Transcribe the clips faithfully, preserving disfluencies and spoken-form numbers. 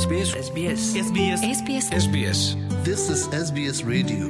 SBS SBS SBS SBS SBS This is S B S Radio।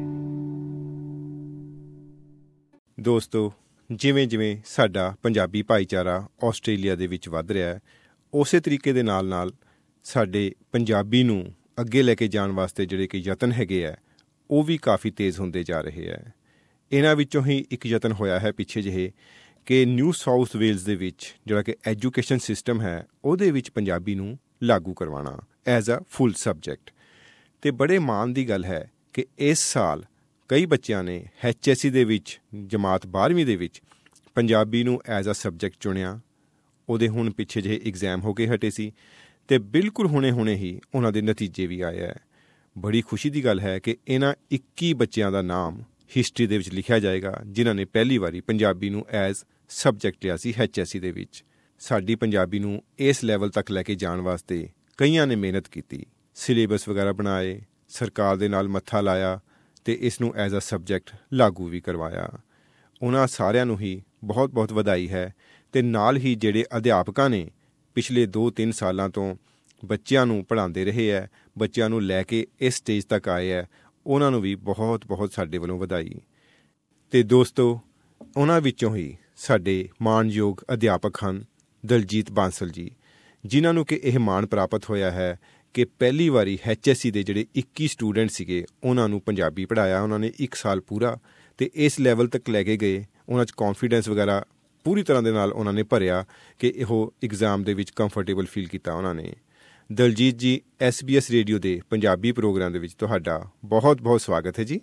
ਦੋਸਤੋ, ਜਿਵੇਂ ਜਿਵੇਂ ਸਾਡਾ ਪੰਜਾਬੀ ਭਾਈਚਾਰਾ ਆਸਟ੍ਰੇਲੀਆ ਦੇ ਵਿੱਚ ਵੱਧ ਰਿਹਾ ਹੈ, ਉਸੇ ਤਰੀਕੇ ਦੇ ਨਾਲ ਨਾਲ ਸਾਡੇ ਪੰਜਾਬੀ ਨੂੰ ਅੱਗੇ ਲੈ ਕੇ ਜਾਣ ਵਾਸਤੇ ਜਿਹੜੇ ਕਿ ਯਤਨ ਹੈਗੇ ਆ, ਉਹ ਵੀ ਕਾਫੀ ਤੇਜ਼ ਹੁੰਦੇ ਜਾ ਰਹੇ ਹੈ। ਇਹਨਾਂ ਵਿੱਚੋਂ ਹੀ ਇੱਕ ਯਤਨ ਹੋਇਆ ਹੈ ਪਿੱਛੇ ਜਿਹੇ ਕਿ ਨਿਊ ਸਾਊਥ ਵੇਲਜ਼ ਦੇ ਵਿੱਚ ਜਿਹੜਾ ਕਿ ਐਜੂਕੇਸ਼ਨ ਸਿਸਟਮ ਹੈ, ਉਹਦੇ ਵਿੱਚ ਪੰਜਾਬੀ ਨੂੰ ਲਾਗੂ ਕਰਵਾਉਣਾ ਐਜ਼ ਅ ਫੁੱਲ ਸਬਜੈਕਟ। ਅਤੇ ਬੜੇ ਮਾਣ ਦੀ ਗੱਲ ਹੈ ਕਿ ਇਸ ਸਾਲ ਕਈ ਬੱਚਿਆਂ ਨੇ ਐਚ ਐਸ ਸੀ ਦੇ ਵਿੱਚ ਜਮਾਤ ਬਾਰ੍ਹਵੀਂ ਦੇ ਵਿੱਚ ਪੰਜਾਬੀ ਨੂੰ ਐਜ਼ ਅ ਸਬਜੈਕਟ ਚੁਣਿਆ। ਉਹਦੇ ਹੁਣ ਪਿੱਛੇ ਜਿਹੇ ਇਗਜ਼ਾਮ ਹੋ ਕੇ ਹਟੇ ਸੀ ਅਤੇ ਬਿਲਕੁਲ ਹੁਣੇ ਹੁਣੇ ਹੀ ਉਹਨਾਂ ਦੇ ਨਤੀਜੇ ਵੀ ਆਏ ਹੈ। ਬੜੀ ਖੁਸ਼ੀ ਦੀ ਗੱਲ ਹੈ ਕਿ ਇਹਨਾਂ ਇੱਕੀ ਬੱਚਿਆਂ ਦਾ ਨਾਮ ਹਿਸਟਰੀ ਦੇ ਵਿੱਚ ਲਿਖਿਆ ਜਾਏਗਾ, ਜਿਨ੍ਹਾਂ ਨੇ ਪਹਿਲੀ ਵਾਰੀ ਪੰਜਾਬੀ ਨੂੰ ਐਜ਼ ਸਬਜੈਕਟ ਲਿਆ ਸੀ ਐਚ ਐਸ ਸੀ ਦੇ ਵਿੱਚ। ਸਾਡੀ ਪੰਜਾਬੀ ਨੂੰ ਇਸ ਲੈਵਲ ਤੱਕ ਲੈ ਕੇ ਜਾਣ ਵਾਸਤੇ ਕਈਆਂ ਨੇ ਮਿਹਨਤ ਕੀਤੀ, ਸਿਲੇਬਸ ਵਗੈਰਾ ਬਣਾਏ, ਸਰਕਾਰ ਦੇ ਨਾਲ ਮੱਥਾ ਲਾਇਆ ਅਤੇ ਇਸ ਨੂੰ ਐਜ਼ ਅ ਸਬਜੈਕਟ ਲਾਗੂ ਵੀ ਕਰਵਾਇਆ। ਉਹਨਾਂ ਸਾਰਿਆਂ ਨੂੰ ਹੀ ਬਹੁਤ ਬਹੁਤ ਵਧਾਈ ਹੈ। ਅਤੇ ਨਾਲ ਹੀ ਜਿਹੜੇ ਅਧਿਆਪਕਾਂ ਨੇ ਪਿਛਲੇ ਦੋ ਤਿੰਨ ਸਾਲਾਂ ਤੋਂ ਬੱਚਿਆਂ ਨੂੰ ਪੜ੍ਹਾਉਂਦੇ ਰਹੇ ਹੈ, ਬੱਚਿਆਂ ਨੂੰ ਲੈ ਕੇ ਇਸ ਸਟੇਜ ਤੱਕ ਆਏ ਹੈ, ਉਹਨਾਂ ਨੂੰ ਵੀ ਬਹੁਤ ਬਹੁਤ ਸਾਡੇ ਵੱਲੋਂ ਵਧਾਈ। ਅਤੇ ਦੋਸਤੋ, ਉਹਨਾਂ ਵਿੱਚੋਂ ਹੀ ਸਾਡੇ ਮਾਣਯੋਗ ਅਧਿਆਪਕ ਹਨ ਦਲਜੀਤ ਬਾਂਸਲ ਜੀ, ਜਿਨ੍ਹਾਂ ਨੂੰ ਕਿ ਇਹ ਮਾਣ ਪ੍ਰਾਪਤ ਹੋਇਆ ਹੈ ਕਿ ਪਹਿਲੀ ਵਾਰੀ ਐਚ ਐਸ ਸੀ ਦੇ ਜਿਹੜੇ ਇੱਕੀ ਸਟੂਡੈਂਟ ਸੀਗੇ, ਉਹਨਾਂ ਨੂੰ ਪੰਜਾਬੀ ਪੜ੍ਹਾਇਆ ਉਹਨਾਂ ਨੇ ਇੱਕ ਸਾਲ ਪੂਰਾ, ਅਤੇ ਇਸ ਲੈਵਲ ਤੱਕ ਲੈ ਕੇ ਗਏ। ਉਹਨਾਂ 'ਚ ਕੌਨਫੀਡੈਂਸ ਵਗੈਰਾ ਪੂਰੀ ਤਰ੍ਹਾਂ ਦੇ ਨਾਲ ਉਹਨਾਂ ਨੇ ਭਰਿਆ ਕਿ ਉਹ ਇਗਜ਼ਾਮ ਦੇ ਵਿੱਚ ਕੰਫਰਟੇਬਲ ਫੀਲ ਕੀਤਾ ਉਹਨਾਂ ਨੇ। ਦਲਜੀਤ ਜੀ, ਐਸ ਬੀ ਐਸ ਰੇਡੀਓ ਦੇ ਪੰਜਾਬੀ ਪ੍ਰੋਗਰਾਮ ਦੇ ਵਿੱਚ ਤੁਹਾਡਾ ਬਹੁਤ ਬਹੁਤ ਸਵਾਗਤ ਹੈ ਜੀ।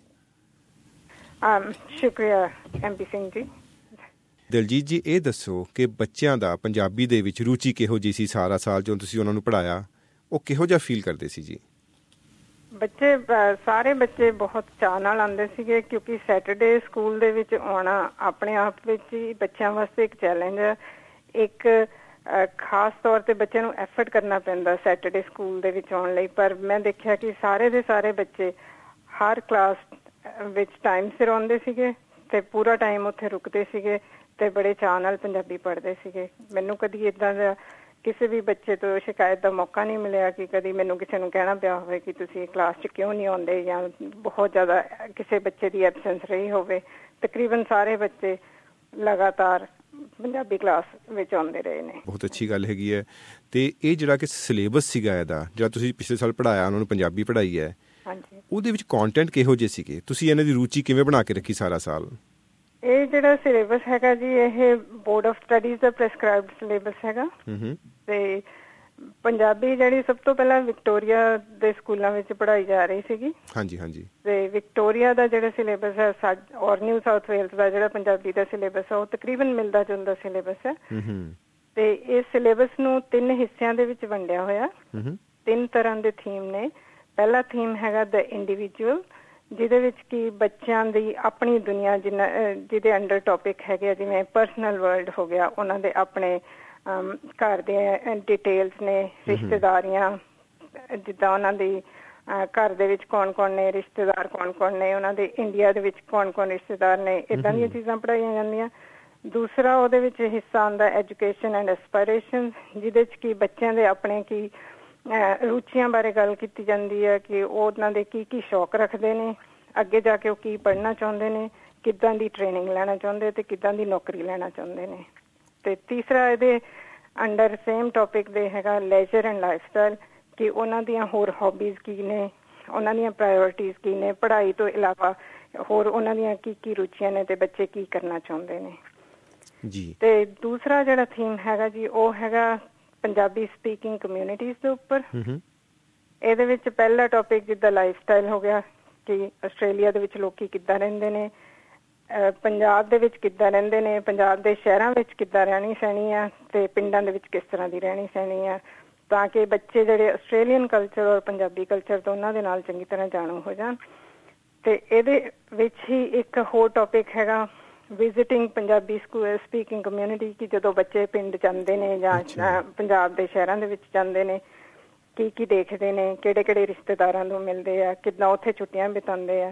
ਸ਼ੁਕਰੀਆ ਐਮ ਪੀ ਸਿੰਘ ਜੀ। ਦਲਜੀਤ ਜੀ, ਇਹ ਦੱਸੋ ਕਿ ਬੱਚਿਆਂ ਦਾ ਪੰਜਾਬੀ ਦੇ ਵਿੱਚ ਰੁਚੀ ਕਿਹੋ ਜਿਹੀ ਸੀ? ਸਾਰਾ ਸਾਲ ਜਦੋਂ ਤੁਸੀਂ ਉਹਨਾਂ ਨੂੰ ਪੜ੍ਹਾਇਆ, ਉਹ ਕਿਹੋ ਜਿਹਾ ਫੀਲ ਕਰਦੇ ਸੀ ਜੀ? ਬੱਚੇ ਸਾਰੇ ਬੱਚੇ ਬਹੁਤ ਚਾਅ ਨਾਲ ਆਉਂਦੇ ਸੀਗੇ, ਕਿਉਂਕਿ ਸੈਟਰਡੇ ਸਕੂਲ ਦੇ ਵਿੱਚ ਆਉਣਾ ਆਪਣੇ ਆਪ ਵਿੱਚ ਹੀ ਬੱਚਿਆਂ ਵਾਸਤੇ ਇੱਕ ਚੈਲੰਜ ਹੈ। ਇੱਕ ਖਾਸ ਤੌਰ 'ਤੇ ਬੱਚਿਆਂ ਨੂੰ ਐਫਰਟ ਕਰਨਾ ਪੈਂਦਾ ਸੈਟਰਡੇ ਸਕੂਲ ਦੇ ਵਿੱਚ ਆਉਣ ਲਈ, ਪਰ ਮੈਂ ਦੇਖਿਆ ਕਿ ਸਾਰੇ ਦੇ ਸਾਰੇ ਬੱਚੇ ਹਰ ਕਲਾਸ ਵਿੱਚ ਟਾਈਮ ਸਿਰ ਆਉਂਦੇ ਸੀਗੇ ਅਤੇ ਪੂਰਾ ਟਾਈਮ ਉੱਥੇ ਰੁਕਦੇ ਸੀਗੇ ਅਤੇ ਬੜੇ ਚਾਅ ਨਾਲ ਪੰਜਾਬੀ ਪੜ੍ਹਦੇ ਸੀਗੇ। ਮੈਨੂੰ ਕਦੀ ਇੱਦਾਂ ਦਾ ਕਿਸੇ ਵੀ ਬੱਚੇ ਤੋਂ ਸ਼ਿਕਾਇਤ ਦਾ ਮੌਕਾ ਨਹੀਂ ਮਿਲਿਆ ਕਿ ਕਦੀ ਮੈਨੂੰ ਕਿਸੇ ਨੂੰ ਕਹਿਣਾ ਪਿਆ ਹੋਵੇ ਕਿ ਤੁਸੀਂ ਕਲਾਸ 'ਚ ਕਿਉਂ ਨਹੀਂ ਆਉਂਦੇ, ਜਾਂ ਬਹੁਤ ਜ਼ਿਆਦਾ ਕਿਸੇ ਬੱਚੇ ਦੀ ਐਬਸੈਂਸ ਰਹੀ ਹੋਵੇ। ਤਕਰੀਬਨ ਸਾਰੇ ਬੱਚੇ ਲਗਾਤਾਰ ਪੰਜਾਬੀ ਕਲਾਸ ਵਿੱਚ ਆਉਂਦੇ ਰਹੇ ਨੇ। ਬਹੁਤ ਅੱਛੀ ਗੱਲ ਹੈਗੀ ਹੈ। ਅਤੇ ਇਹ ਜਿਹੜਾ ਕਿ ਸਿਲੇਬਸ ਸੀਗਾ ਇਹਦਾ, ਜਿਹੜਾ ਤੁਸੀਂ ਪਿਛਲੇ ਸਾਲ ਪੜ੍ਹਾਇਆ, ਉਹਨਾਂ ਨੂੰ ਪੰਜਾਬੀ ਪੜ੍ਹਾਈ ਹੈ, ਹਾਂਜੀ, ਉਹਦੇ ਵਿੱਚ ਕੰਟੈਂਟ ਕਿਹੋ ਜਿਹੇ ਸੀਗੇ? ਤੁਸੀਂ ਇਹਨਾਂ ਦੀ ਰੁਚੀ ਕਿਵੇਂ ਬਣਾ ਕੇ ਰੱਖੀ ਸਾਰਾ ਸਾਲ? ਇਹ ਜਿਹੜਾ ਸਿਲੇਬਸ ਹੈਗਾ ਜੀ, ਇਹ ਬੋਰਡ ਆਫ ਸਟੱਡੀਜ਼ ਦਾ ਪ੍ਰੈਸਕ੍ਰਾਈਬਡ ਸਿਲੇਬਸ ਹੈਗਾ। ਤੇ ਪੰਜਾਬੀ ਜਿਹੜੀ ਸਭ ਤੋਂ ਪਹਿਲਾਂ ਵਿਕਟੋਰੀਆ ਦੇ ਸਕੂਲਾਂ ਵਿੱਚ ਪੜ੍ਹਾਈ ਜਾ ਰਹੀ ਸੀਗੀ। ਹਾਂਜੀ ਹਾਂਜੀ। ਤੇ ਵਿਕਟੋਰੀਆ ਦਾ ਜਿਹੜਾ ਸਿਲੇਬਸ ਹੈ ਔਰ ਨਿਊ ਸਾਊਥ ਵੇਲਜ਼ ਦਾ ਜਿਹੜਾ ਪੰਜਾਬੀ ਦਾ ਸਿਲੇਬਸ ਹੈ, ਉਹ ਤਕਰੀਬਨ ਮਿਲਦਾ ਜੁਲਦਾ ਸਿਲੇਬਸ ਹੈ। ਤੇ ਇਸ ਸਿਲੇਬਸ ਨੂੰ ਤਿੰਨ ਹਿੱਸਿਆਂ ਦੇ ਵਿੱਚ ਵੰਡਿਆ ਹੋਇਆ। ਤਿੰਨ ਤਰ੍ਹਾਂ ਦੇ ਥੀਮ ਨੇ। ਪਹਿਲਾ ਥੀਮ ਹੈਗਾ ਦ ਇੰਡੀਵਿਜੂਅਲ, ਜਿਹਦੇ ਵਿੱਚ ਕਿ ਬੱਚਿਆਂ ਦੀ ਆਪਣੀ ਦੁਨੀਆ, ਜਿੰਨਾ ਜਿਹਦੇ ਅੰਡਰ ਟੌਪਿਕ ਹੈਗੇ ਆ, ਜਿਵੇਂ ਪਰਸਨਲ ਵਰਲਡ ਹੋ ਗਿਆ, ਉਹਨਾਂ ਦੇ ਆਪਣੇ ਘਰ ਦੇ ਡਿਟੇਲਸ ਨੇ, ਰਿਸ਼ਤੇਦਾਰੀਆਂ, ਜਿੱਦਾਂ ਉਹਨਾਂ ਦੀ ਘਰ ਦੇ ਵਿੱਚ ਕੌਣ ਕੌਣ ਨੇ, ਰਿਸ਼ਤੇਦਾਰ ਕੌਣ ਕੌਣ ਨੇ, ਉਹਨਾਂ ਦੇ ਇੰਡੀਆ ਦੇ ਵਿੱਚ ਕੌਣ ਕੌਣ ਰਿਸ਼ਤੇਦਾਰ ਨੇ, ਇੱਦਾਂ ਦੀਆਂ ਚੀਜ਼ਾਂ ਪੜ੍ਹਾਈਆਂ ਜਾਂਦੀਆਂ। ਦੂਸਰਾ ਉਹਦੇ ਵਿੱਚ ਹਿੱਸਾ ਆਉਂਦਾ ਐਜੂਕੇਸ਼ਨ ਐਂਡ ਐਸਪਾਇਰੇਸ਼ਨ, ਜਿਹਦੇ 'ਚ ਕਿ ਬੱਚਿਆਂ ਦੇ ਆਪਣੇ ਕੀ ਰੁਚੀਆਂ ਬਾਰੇ ਗੱਲ ਕੀਤੀ ਜਾਂਦੀ ਹੈ ਕਿ ਉਹ ਉਹਨਾਂ ਦੇ ਕੀ ਕੀ ਸ਼ੌਕ ਰੱਖਦੇ ਨੇ, ਅੱਗੇ ਜਾ ਕੇ ਉਹ ਕੀ ਪੜ੍ਹਨਾ ਚਾਹੁੰਦੇ ਨੇ, ਕਿੱਦਾਂ ਦੀ ਟ੍ਰੇਨਿੰਗ ਲੈਣਾ ਚਾਹੁੰਦੇ ਅਤੇ ਕਿੱਦਾਂ ਦੀ ਨੌਕਰੀ ਲੈਣਾ ਚਾਹੁੰਦੇ ਨੇ। ਅਤੇ ਤੀਸਰਾ ਇਹਦੇ ਅੰਡਰ ਸੇਮ ਟੌਪਿਕ ਦੇ ਹੈਗਾ ਲੈਜਰ ਐਂਡ ਲਾਈਫ ਸਟਾਈਲ, ਕਿ ਉਹਨਾਂ ਦੀਆਂ ਹੋਰ ਹੌਬੀਜ਼ ਕੀ ਨੇ, ਉਹਨਾਂ ਦੀਆਂ ਪ੍ਰਾਇਓਰਟੀਜ਼ ਕੀ ਨੇ, ਪੜ੍ਹਾਈ ਤੋਂ ਇਲਾਵਾ ਹੋਰ ਉਹਨਾਂ ਦੀਆਂ ਕੀ ਕੀ ਰੁਚੀਆਂ ਨੇ ਅਤੇ ਬੱਚੇ ਕੀ ਕਰਨਾ ਚਾਹੁੰਦੇ ਨੇ ਜੀ। ਅਤੇ ਦੂਸਰਾ ਜਿਹੜਾ ਥੀਮ ਹੈਗਾ ਜੀ, ਉਹ ਹੈਗਾ ਪੰਜਾਬੀ ਸਪੀਕਿੰਗ ਕਮਿਊਨਿਟੀਜ਼ ਦੇ ਉੱਪਰ। ਇਹਦੇ ਵਿੱਚ ਪਹਿਲਾ ਟੌਪਿਕ ਜਿੱਦਾਂ ਲਾਈਫ ਸਟਾਈਲ ਹੋ ਗਿਆ, ਕਿ ਆਸਟ੍ਰੇਲੀਆ ਦੇ ਵਿੱਚ ਲੋਕੀ ਕਿੱਦਾਂ ਰਹਿੰਦੇ ਨੇ, ਪੰਜਾਬ ਦੇ ਵਿੱਚ ਕਿੱਦਾਂ ਰਹਿੰਦੇ ਨੇ, ਪੰਜਾਬ ਦੇ ਸ਼ਹਿਰਾਂ ਵਿੱਚ ਕਿੱਦਾਂ ਰਹਿਣੀ ਸਹਿਣੀ ਆ, ਅਤੇ ਪਿੰਡਾਂ ਦੇ ਵਿੱਚ ਕਿਸ ਤਰ੍ਹਾਂ ਦੀ ਰਹਿਣੀ ਸਹਿਣੀ ਆ, ਤਾਂ ਕਿ ਬੱਚੇ ਜਿਹੜੇ ਆਸਟ੍ਰੇਲੀਅਨ ਕਲਚਰ ਔਰ ਪੰਜਾਬੀ ਕਲਚਰ ਤੋਂ ਉਹਨਾਂ ਦੇ ਨਾਲ ਚੰਗੀ ਤਰ੍ਹਾਂ ਜਾਣੂ ਹੋ ਜਾਣ। ਅਤੇ ਇਹਦੇ ਵਿੱਚ ਹੀ ਇੱਕ ਹੋਰ ਟੌਪਿਕ ਹੈਗਾ visiting Punjabi school speaking community, ਕਿ ਜਦੋਂ ਬੱਚੇ ਪਿੰਡ ਜਾਂਦੇ ਨੇ ਜਾਂ ਪੰਜਾਬ ਦੇ ਸ਼ਹਿਰਾਂ ਦੇ ਵਿੱਚ ਜਾਂਦੇ ਨੇ, ਕੀ ਕੀ ਦੇਖਦੇ ਨੇ, ਕਿਹੜੇ ਕਿਹੜੇ ਰਿਸ਼ਤੇਦਾਰਾਂ ਨੂੰ ਮਿਲਦੇ ਆ, ਕਿੱਦਾਂ ਉੱਥੇ ਛੁੱਟੀਆਂ ਬਿਤਾਉਂਦੇ ਆ।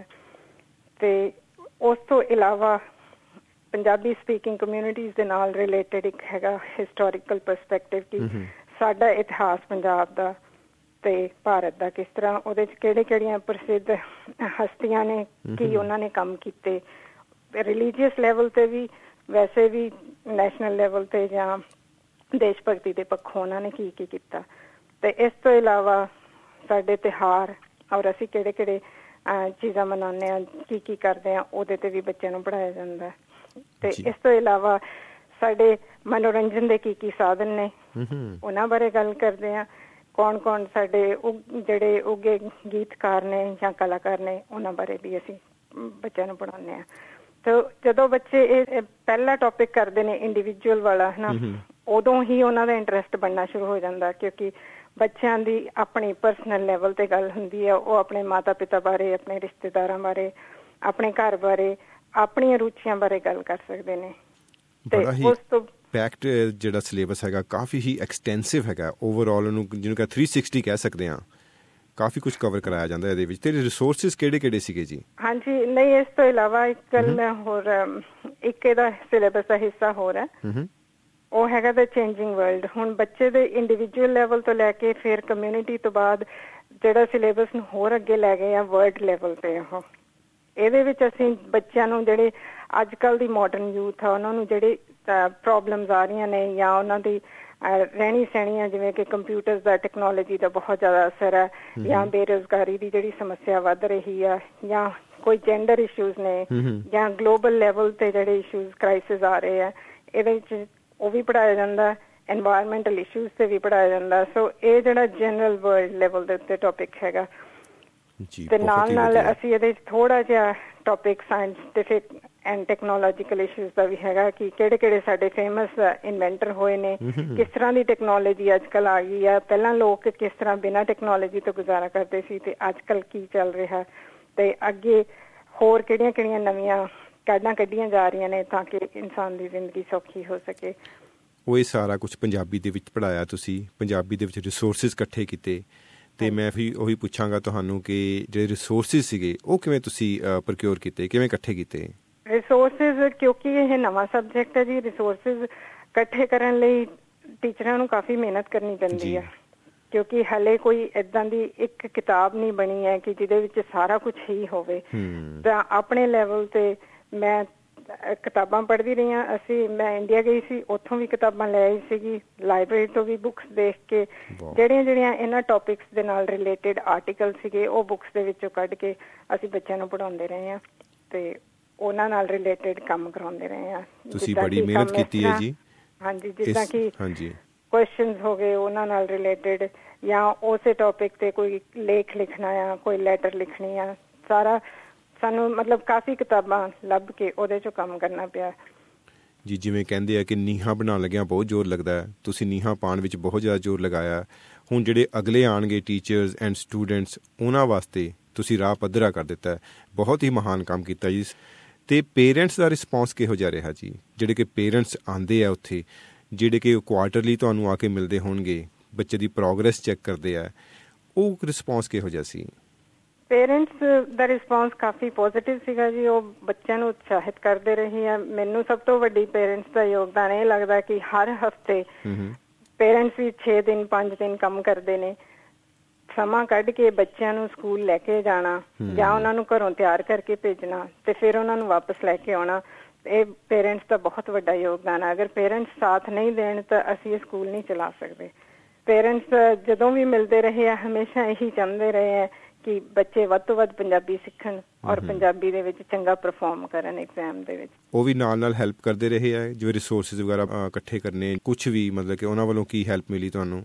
ਅਤੇ ਉਸ ਤੋਂ ਇਲਾਵਾ ਪੰਜਾਬੀ ਸਪੀਕਿੰਗ ਕਮਿਊਨਿਟੀਜ਼ ਦੇ ਨਾਲ ਰਿਲੇਟਡ ਇੱਕ ਹੈਗਾ ਹਿਸਟੋਰੀਕਲ ਪਰਸਪੈਕਟਿਵ, ਕਿ ਸਾਡਾ ਇਤਿਹਾਸ ਪੰਜਾਬ ਦਾ ਤੇ ਭਾਰਤ ਦਾ ਕਿਸ ਤਰ੍ਹਾਂ, ਉਹਦੇ 'ਚ ਕਿਹੜੇ ਕਿਹੜੀਆਂ ਪ੍ਰਸਿੱਧ ਹਸਤੀਆਂ ਨੇ, ਕੀ ਉਹਨਾਂ ਨੇ ਕੰਮ ਕੀਤੇ ਰਿਲੀਜੀਅਸ ਲੈਵਲ ਤੇ ਵੀ, ਵੈਸੇ ਵੀ ਨੈਸ਼ਨਲ ਲੈਵਲ ਤੇ ਜਾਂ ਦੇਸ਼ ਭਗਤੀ ਦੇ ਪੱਖੋਂ ਉਹਨਾਂ ਨੇ ਕੀ ਕੀ ਕੀਤਾ। ਤੇ ਇਸ ਤੋਂ ਇਲਾਵਾ ਸਾਡੇ ਤਿਉਹਾਰ ਔਰ ਅਸੀਂ ਕਿਹੜੇ ਕਿਹੜੇ ਚੀਜ਼ਾਂ ਮਨਾਉਂਦੇ ਹਾਂ, ਕੀ ਕੀ ਕਰਦੇ ਹਾਂ, ਉਹਦੇ ਤੇ ਵੀ ਬੱਚਿਆਂ ਨੂੰ ਪੜ੍ਹਾਇਆ ਜਾਂਦਾ। ਤੇ ਇਸ ਤੋਂ ਇਲਾਵਾ ਸਾਡੇ ਮਨੋਰੰਜਨ ਦੇ ਕੀ ਕੀ ਸਾਧਨ ਨੇ, ਉਹਨਾਂ ਬਾਰੇ ਗੱਲ ਕਰਦੇ ਹਾਂ। ਕੌਣ ਕੌਣ ਸਾਡੇ ਜਿਹੜੇ ਉੱਘੇ ਗੀਤਕਾਰ ਨੇ ਜਾਂ ਕਲਾਕਾਰ ਨੇ, ਉਹਨਾਂ ਬਾਰੇ ਵੀ ਅਸੀਂ ਬੱਚਿਆਂ ਨੂੰ ਪੜ੍ਹਾਉਂਦੇ ਹਾਂ। ਤੇ ਜਦੋਂ ਬੱਚੇ ਇਹ ਪਹਿਲਾ ਟੌਪਿਕ ਕਰਦੇ ਨੇ ਇੰਡੀਵਿਜੂਅਲ ਵਾਲਾ ਹੈ ਨਾ, ਉਦੋਂ ਹੀ ਉਹਨਾਂ ਦਾ ਇੰਟਰਸਟ ਬਣਨਾ ਸ਼ੁਰੂ ਹੋ ਜਾਂਦਾ, ਕਿਉਂਕਿ ਬੱਚਿਆਂ ਦੀ ਆਪਣੀ ਪਰਸਨਲ ਲੈਵਲ ਤੇ ਗੱਲ ਹੁੰਦੀ ਹੈ। ਉਹ ਆਪਣੇ ਮਾਤਾ ਪਿਤਾ ਬਾਰੇ, ਆਪਣੇ ਰਿਸ਼ਤੇਦਾਰਾਂ ਬਾਰੇ, ਆਪਣੇ ਘਰ ਬਾਰੇ, ਆਪਣੀਆਂ ਰੁਚੀਆਂ ਬਾਰੇ ਗੱਲ ਕਰ ਸਕਦੇ ਨੇ। ਤੇ ਉਸ ਤੋਂ ਪੈਕਟ ਜਿਹੜਾ ਸਿਲੇਬਸ ਹੈਗਾ ਕਾਫੀ ਹੀ ਐਕਸਟੈਂਸਿਵ ਹੈਗਾ, ਓਵਰਆਲ ਉਹਨੂੰ ਜਿਹਨੂੰ ਕਿ ਥ੍ਰੀ ਸਿਕਸਟੀ ਕਹਿ ਸਕਦੇ ਹਾਂ, ਕਾਫੀ ਕੁਝ ਕਵਰ ਕਰਾਇਆ ਜਾਂਦਾ ਇਹਦੇ ਵਿੱਚ। ਤੇ ਰਿਸੋਰਸਿਸ ਕਿਹੜੇ ਕਿਹੜੇ ਸੀਗੇ ਜੀ? ਹਾਂਜੀ, ਨਹੀਂ ਇਸ ਤੋਂ ਇਲਾਵਾ ਇੱਕ ਗੱਲ ਮੈਂ ਹੋਰ, ਇੱਕ ਇਹਦਾ ਸਿਲੇਬਸ ਦਾ ਹਿੱਸਾ ਹੋਰ ਹੈ, ਉਹ ਹੈਗਾ ਦਾ ਚੇਂਜਿੰਗ ਵਰਲਡ। ਹੁਣ ਬੱਚੇ ਦੇ ਇੰਡੀਵਿਜੂਅਲ ਲੈਵਲ ਤੋਂ ਲੈ ਕੇ ਫਿਰ ਕਮਿਊਨਿਟੀ ਤੋਂ ਬਾਅਦ ਜਿਹੜਾ ਸਿਲੇਬਸ ਨੂੰ ਹੋਰ ਅੱਗੇ ਲੈ ਗਏ ਆ ਵਰਲਡ ਲੈਵਲ ਤੇ। ਉਹ ਇਹਦੇ ਵਿੱਚ ਅਸੀਂ ਬੱਚਿਆਂ ਨੂੰ ਜਿਹੜੇ ਅੱਜ ਕੱਲ੍ਹ ਦੀ ਮਾਡਰਨ ਯੂਥ ਆ, ਉਹਨਾਂ ਨੂੰ ਜਿਹੜੇ ਪ੍ਰੋਬਲਮਸ ਆ ਰਹੀਆਂ ਨੇ ਜਾਂ ਉਹਨਾਂ ਦੀ ਰਹਿਣੀ ਸਹਿਣੀਆਂ, ਜਿਵੇਂ ਕਿ ਕੰਪਿਊਟਰਸ ਦਾ, ਟੈਕਨੋਲੋਜੀ ਦਾ ਬਹੁਤ ਜ਼ਿਆਦਾ ਅਸਰ ਹੈ, ਜਾਂ ਬੇਰੁਜ਼ਗਾਰੀ ਦੀ ਜਿਹੜੀ ਸਮੱਸਿਆ ਵੱਧ ਰਹੀ ਆ, ਜਾਂ ਕੋਈ ਜੈਂਡਰ ਇਸ਼ੂਜ਼ ਨੇ, ਜਾਂ ਗਲੋਬਲ ਲੈਵਲ ਤੇ ਜਿਹੜੇ ਇਸ਼ੂਜ਼ ਕ੍ਰਾਈਸਿਸ ਆ ਰਹੇ ਆ, ਇਹਦੇ ਵਿੱਚ ਉਹ ਵੀ ਪੜ੍ਹਾਇਆ ਜਾਂਦਾ। ਐਨਵਾਇਰਮੈਂਟਲ ਇਸ਼ੂਜ਼ ਤੇ ਵੀ ਪੜ੍ਹਾਇਆ ਜਾਂਦਾ। ਸੋ ਇਹ ਜਿਹੜਾ ਜਨਰਲ ਵਰਲਡ ਲੈਵਲ ਦੇ ਉੱਤੇ ਟੌਪਿਕ ਹੈਗਾ। ਤੇ ਨਾਲ ਨਾਲ ਅਸੀਂ ਇਹਦੇ 'ਚ ਥੋੜ੍ਹਾ ਜਿਹਾ topic scientific and technological issues ਦਾ ਵੀ ਹੈਗਾ, ਕਿ ਕਿਹੜੇ ਕਿਹੜੇ ਸਾਡੇ ਫੇਮਸ ਇਨਵੈਂਟਰ ਹੋਏ ਨੇ, ਕਿਸ ਤਰ੍ਹਾਂ ਦੀ ਟੈਕਨੋਲੋਜੀ ਅੱਜ ਕੱਲ੍ਹ ਆ ਗਈ ਆ, ਪਹਿਲਾਂ ਲੋਕ ਕਿਸ ਤਰ੍ਹਾਂ ਬਿਨਾਂ ਟੈਕਨੋਲੋਜੀ ਤੋਂ ਗੁਜ਼ਾਰਾ ਕਰਦੇ ਸੀ, ਤੇ ਅੱਜ ਕੱਲ੍ਹ ਕੀ ਚੱਲ ਰਿਹਾ, ਤੇ ਅੱਗੇ ਹੋਰ ਕਿਹੜੀਆਂ ਕਿਹੜੀਆਂ ਨਵੀਆਂ ਕਾਢਾਂ ਕੱਢੀਆਂ ਜਾ ਰਹੀਆਂ ਨੇ ਤਾਂ ਕਿ ਇਨਸਾਨ ਦੀ ਜ਼ਿੰਦਗੀ ਸੌਖੀ ਹੋ ਸਕੇ। ਉਹ ਇਹ ਸਾਰਾ ਕੁਛ ਪੰਜਾਬੀ ਦੇ ਵਿੱਚ ਪੜ੍ਹਾਇਆ ਤੁਸੀਂ, ਪੰਜਾਬੀ ਦੇ ਵਿੱਚ ਰਿਸੋਰਸਿਸ ਇਕੱਠੇ ਕੀਤੇ। ਤੇ ਮੈਂ ਵੀ ਉਹੀ ਪੁੱਛਾਂਗਾ ਤੁਹਾਨੂੰ ਕਿ ਜਿਹੜੇ ਰਿਸੋਰਸਿਸ ਸੀਗੇ ਉਹ ਕਿਵੇਂ ਤੁਸੀਂ ਪ੍ਰੋਕਿਓਰ ਕੀਤੇ, ਕਿਵੇਂ ਇਕੱਠੇ ਕੀਤੇ? ਰਿਸੋਰਸਿਸ, ਕਿਉਂਕਿ ਇਹ ਨਵਾਂ ਸਬਜੈਕਟ ਹੈ ਜੀ, ਰਿਸੋਰਸਿਸ ਇਕੱਠੇ ਕਰਨ ਲਈ ਟੀਚਰਾਂ ਨੂੰ ਕਾਫੀ ਮਿਹਨਤ ਕਰਨੀ ਪੈਂਦੀ ਹੈ, ਕਿਉਂਕਿ ਹਲੇ ਕੋਈ ਏਦਾਂ ਦੀ ਇੱਕ ਕਿਤਾਬ ਨਹੀਂ ਬਣੀ ਹੈ ਕਿ ਜਿਹਦੇ ਵਿੱਚ ਸਾਰਾ ਕੁਛ ਹੀ ਹੋਵੇ। ਤਾਂ ਆਪਣੇ ਲੈਵਲ ਤੇ ਮੈਂ ਕਿਤਾਬਾਂ ਪੜ੍ਹਦੀ ਰਹੀ ਹਾਂ। ਅਸੀਂ ਮੈਂ ਇੰਡੀਆ ਗਈ ਸੀ, ਉੱਥੋਂ ਵੀ ਕਿਤਾਬਾਂ ਲੈ ਆਈ ਸੀਗੀ, ਲਾਇਬ੍ਰੇਰੀ ਤੋਂ ਵੀ ਬੁੱਕਸ ਦੇਖ ਕੇ ਜਿਹੜੀਆਂ ਜਿਹੜੀਆਂ ਇਹਨਾਂ ਟੌਪਿਕਸ ਦੇ ਨਾਲ ਰਿਲੇਟਿਡ ਆਰਟੀਕਲ ਸੀਗੇ, ਉਹ ਬੁੱਕਸ ਦੇ ਵਿੱਚੋਂ ਕੱਢ ਕੇ ਅਸੀਂ ਬੱਚਿਆਂ ਨੂੰ ਪੜ੍ਹਾਉਂਦੇ ਰਹੇ ਹਾਂ ਤੇ ਉਹਨਾਂ ਨਾਲ ਰਿਲੇਟਿਡ ਕੰਮ ਕਰਾਉਂਦੇ ਰਹੇ ਹਾਂ। ਤੁਸੀਂ ਬੜੀ ਮਿਹਨਤ ਕੀਤੀ ਹੈ ਜੀ। ਹਾਂਜੀ, ਜਿੱਦਾਂ ਕਿ ਕੁਐਸਚਨਸ ਹੋ ਗਏ ਉਹਨਾਂ ਨਾਲ ਰਿਲੇਟਿਡ, ਜਾਂ ਉਸੇ ਟੌਪਿਕ ਤੇ ਕੋਈ ਲੇਖ ਲਿਖਣਾ ਆ, ਕੋਈ ਲੈਟਰ ਲਿਖਣੀ ਆ, ਸਾਰਾ ਸਾਨੂੰ ਮਤਲਬ ਕਾਫੀ ਕਿਤਾਬਾਂ ਲੱਭ ਕੇ ਉਹਦੇ 'ਚੋਂ ਕੰਮ ਕਰਨਾ ਪਿਆ ਜੀ। ਜਿਵੇਂ ਕਹਿੰਦੇ ਆ ਕਿ ਨੀਹਾਂ ਬਣਾਉਣ ਲੱਗਿਆਂ ਬਹੁਤ ਜ਼ੋਰ ਲੱਗਦਾ ਹੈ, ਤੁਸੀਂ ਨੀਹਾਂ ਪਾਉਣ ਵਿੱਚ ਬਹੁਤ ਜ਼ਿਆਦਾ ਜ਼ੋਰ ਲਗਾਇਆ। ਹੁਣ ਜਿਹੜੇ ਅਗਲੇ ਆਉਣਗੇ ਟੀਚਰਸ ਐਂਡ ਸਟੂਡੈਂਟਸ, ਉਹਨਾਂ ਵਾਸਤੇ ਤੁਸੀਂ ਰਾਹ ਪੱਧਰਾ ਕਰ ਦਿੱਤਾ, ਬਹੁਤ ਹੀ ਮਹਾਨ ਕੰਮ ਕੀਤਾ ਜੀ। ਅਤੇ ਪੇਰੈਂਟਸ ਦਾ ਰਿਸਪੌਂਸ ਕਿਹੋ ਜਿਹਾ ਰਿਹਾ ਜੀ? ਜਿਹੜੇ ਕਿ ਪੇਰੈਂਟਸ ਆਉਂਦੇ ਆ ਉੱਥੇ, ਜਿਹੜੇ ਕਿ ਕੁਆਰਟਰਲੀ ਤੁਹਾਨੂੰ ਆ ਕੇ ਮਿਲਦੇ ਹੋਣਗੇ, ਬੱਚੇ ਦੀ ਪ੍ਰੋਗਰੈਸ ਚੈੱਕ ਕਰਦੇ ਆ, ਉਹ ਰਿਸਪੌਂਸ ਕਿਹੋ ਜਿਹਾ ਸੀ? ਪੇਰੈਂਟਸ ਦਾ ਰਿਸਪੌਂਸ ਕਾਫੀ ਪੋਜ਼ੀਟਿਵ ਸੀਗਾ ਜੀ। ਉਹ ਬੱਚਿਆਂ ਨੂੰ ਉਤਸ਼ਾਹਿਤ ਕਰਦੇ ਰਹੇ ਆ। ਮੈਨੂੰ ਸਭ ਤੋਂ ਵੱਡੀ ਪੇਰੈਂਟਸ ਦਾ ਯੋਗਦਾਨ ਇਹ ਲੱਗਦਾ ਕਿ ਹਰ ਹਫ਼ਤੇ ਪੇਰੈਂਟਸ ਵੀ ਛੇ ਦਿਨ ਪੰਜ ਦਿਨ ਕੰਮ ਕਰਦੇ ਨੇ, ਸਮਾਂ ਕੱਢ ਕੇ ਬੱਚਿਆਂ ਨੂੰ ਸਕੂਲ ਲੈ ਕੇ ਜਾਣਾ ਜਾਂ ਉਹਨਾਂ ਨੂੰ ਘਰੋਂ ਤਿਆਰ ਕਰਕੇ ਭੇਜਣਾ ਤੇ ਫਿਰ ਉਹਨਾਂ ਨੂੰ ਵਾਪਸ ਲੈ ਕੇ ਆਉਣਾ। ਇਹ ਪੇਰੈਂਟਸ ਦਾ ਬਹੁਤ ਵੱਡਾ ਯੋਗਦਾਨ ਹੈ। ਅਗਰ ਪੇਰੈਂਟਸ ਸਾਥ ਨਹੀਂ ਦੇਣ ਤਾਂ ਅਸੀਂ ਇਹ ਸਕੂਲ ਨਹੀਂ ਚਲਾ ਸਕਦੇ। ਪੇਰੈਂਟਸ ਜਦੋਂ ਵੀ ਮਿਲਦੇ ਰਹੇ ਆ, ਹਮੇਸ਼ਾ ਇਹੀ ਚਾਹੁੰਦੇ ਰਹੇ ਆ ਕਿ ਬੱਚੇ ਵੱਧ ਤੋਂ ਵੱਧ ਪੰਜਾਬੀ ਸਿੱਖਣ ਔਰ ਪੰਜਾਬੀ ਦੇ ਵਿੱਚ ਚੰਗਾ ਪਰਫਾਰਮ ਕਰਨ ਐਗਜ਼ਾਮ ਦੇ ਵਿੱਚ। ਉਹ ਵੀ ਨਾਲ ਨਾਲ ਹੈਲਪ ਕਰਦੇ ਰਹੇ ਆ, ਜਿਵੇਂ ਰਿਸੋਰਸਿਸ ਵਗੈਰਾ ਇਕੱਠੇ ਕਰਨੇ, ਕੁਛ ਵੀ ਮਤਲਬ ਕਿ ਉਹਨਾਂ ਵੱਲੋਂ ਕੀ ਹੈਲਪ ਮਿਲੀ ਤੁਹਾਨੂੰ?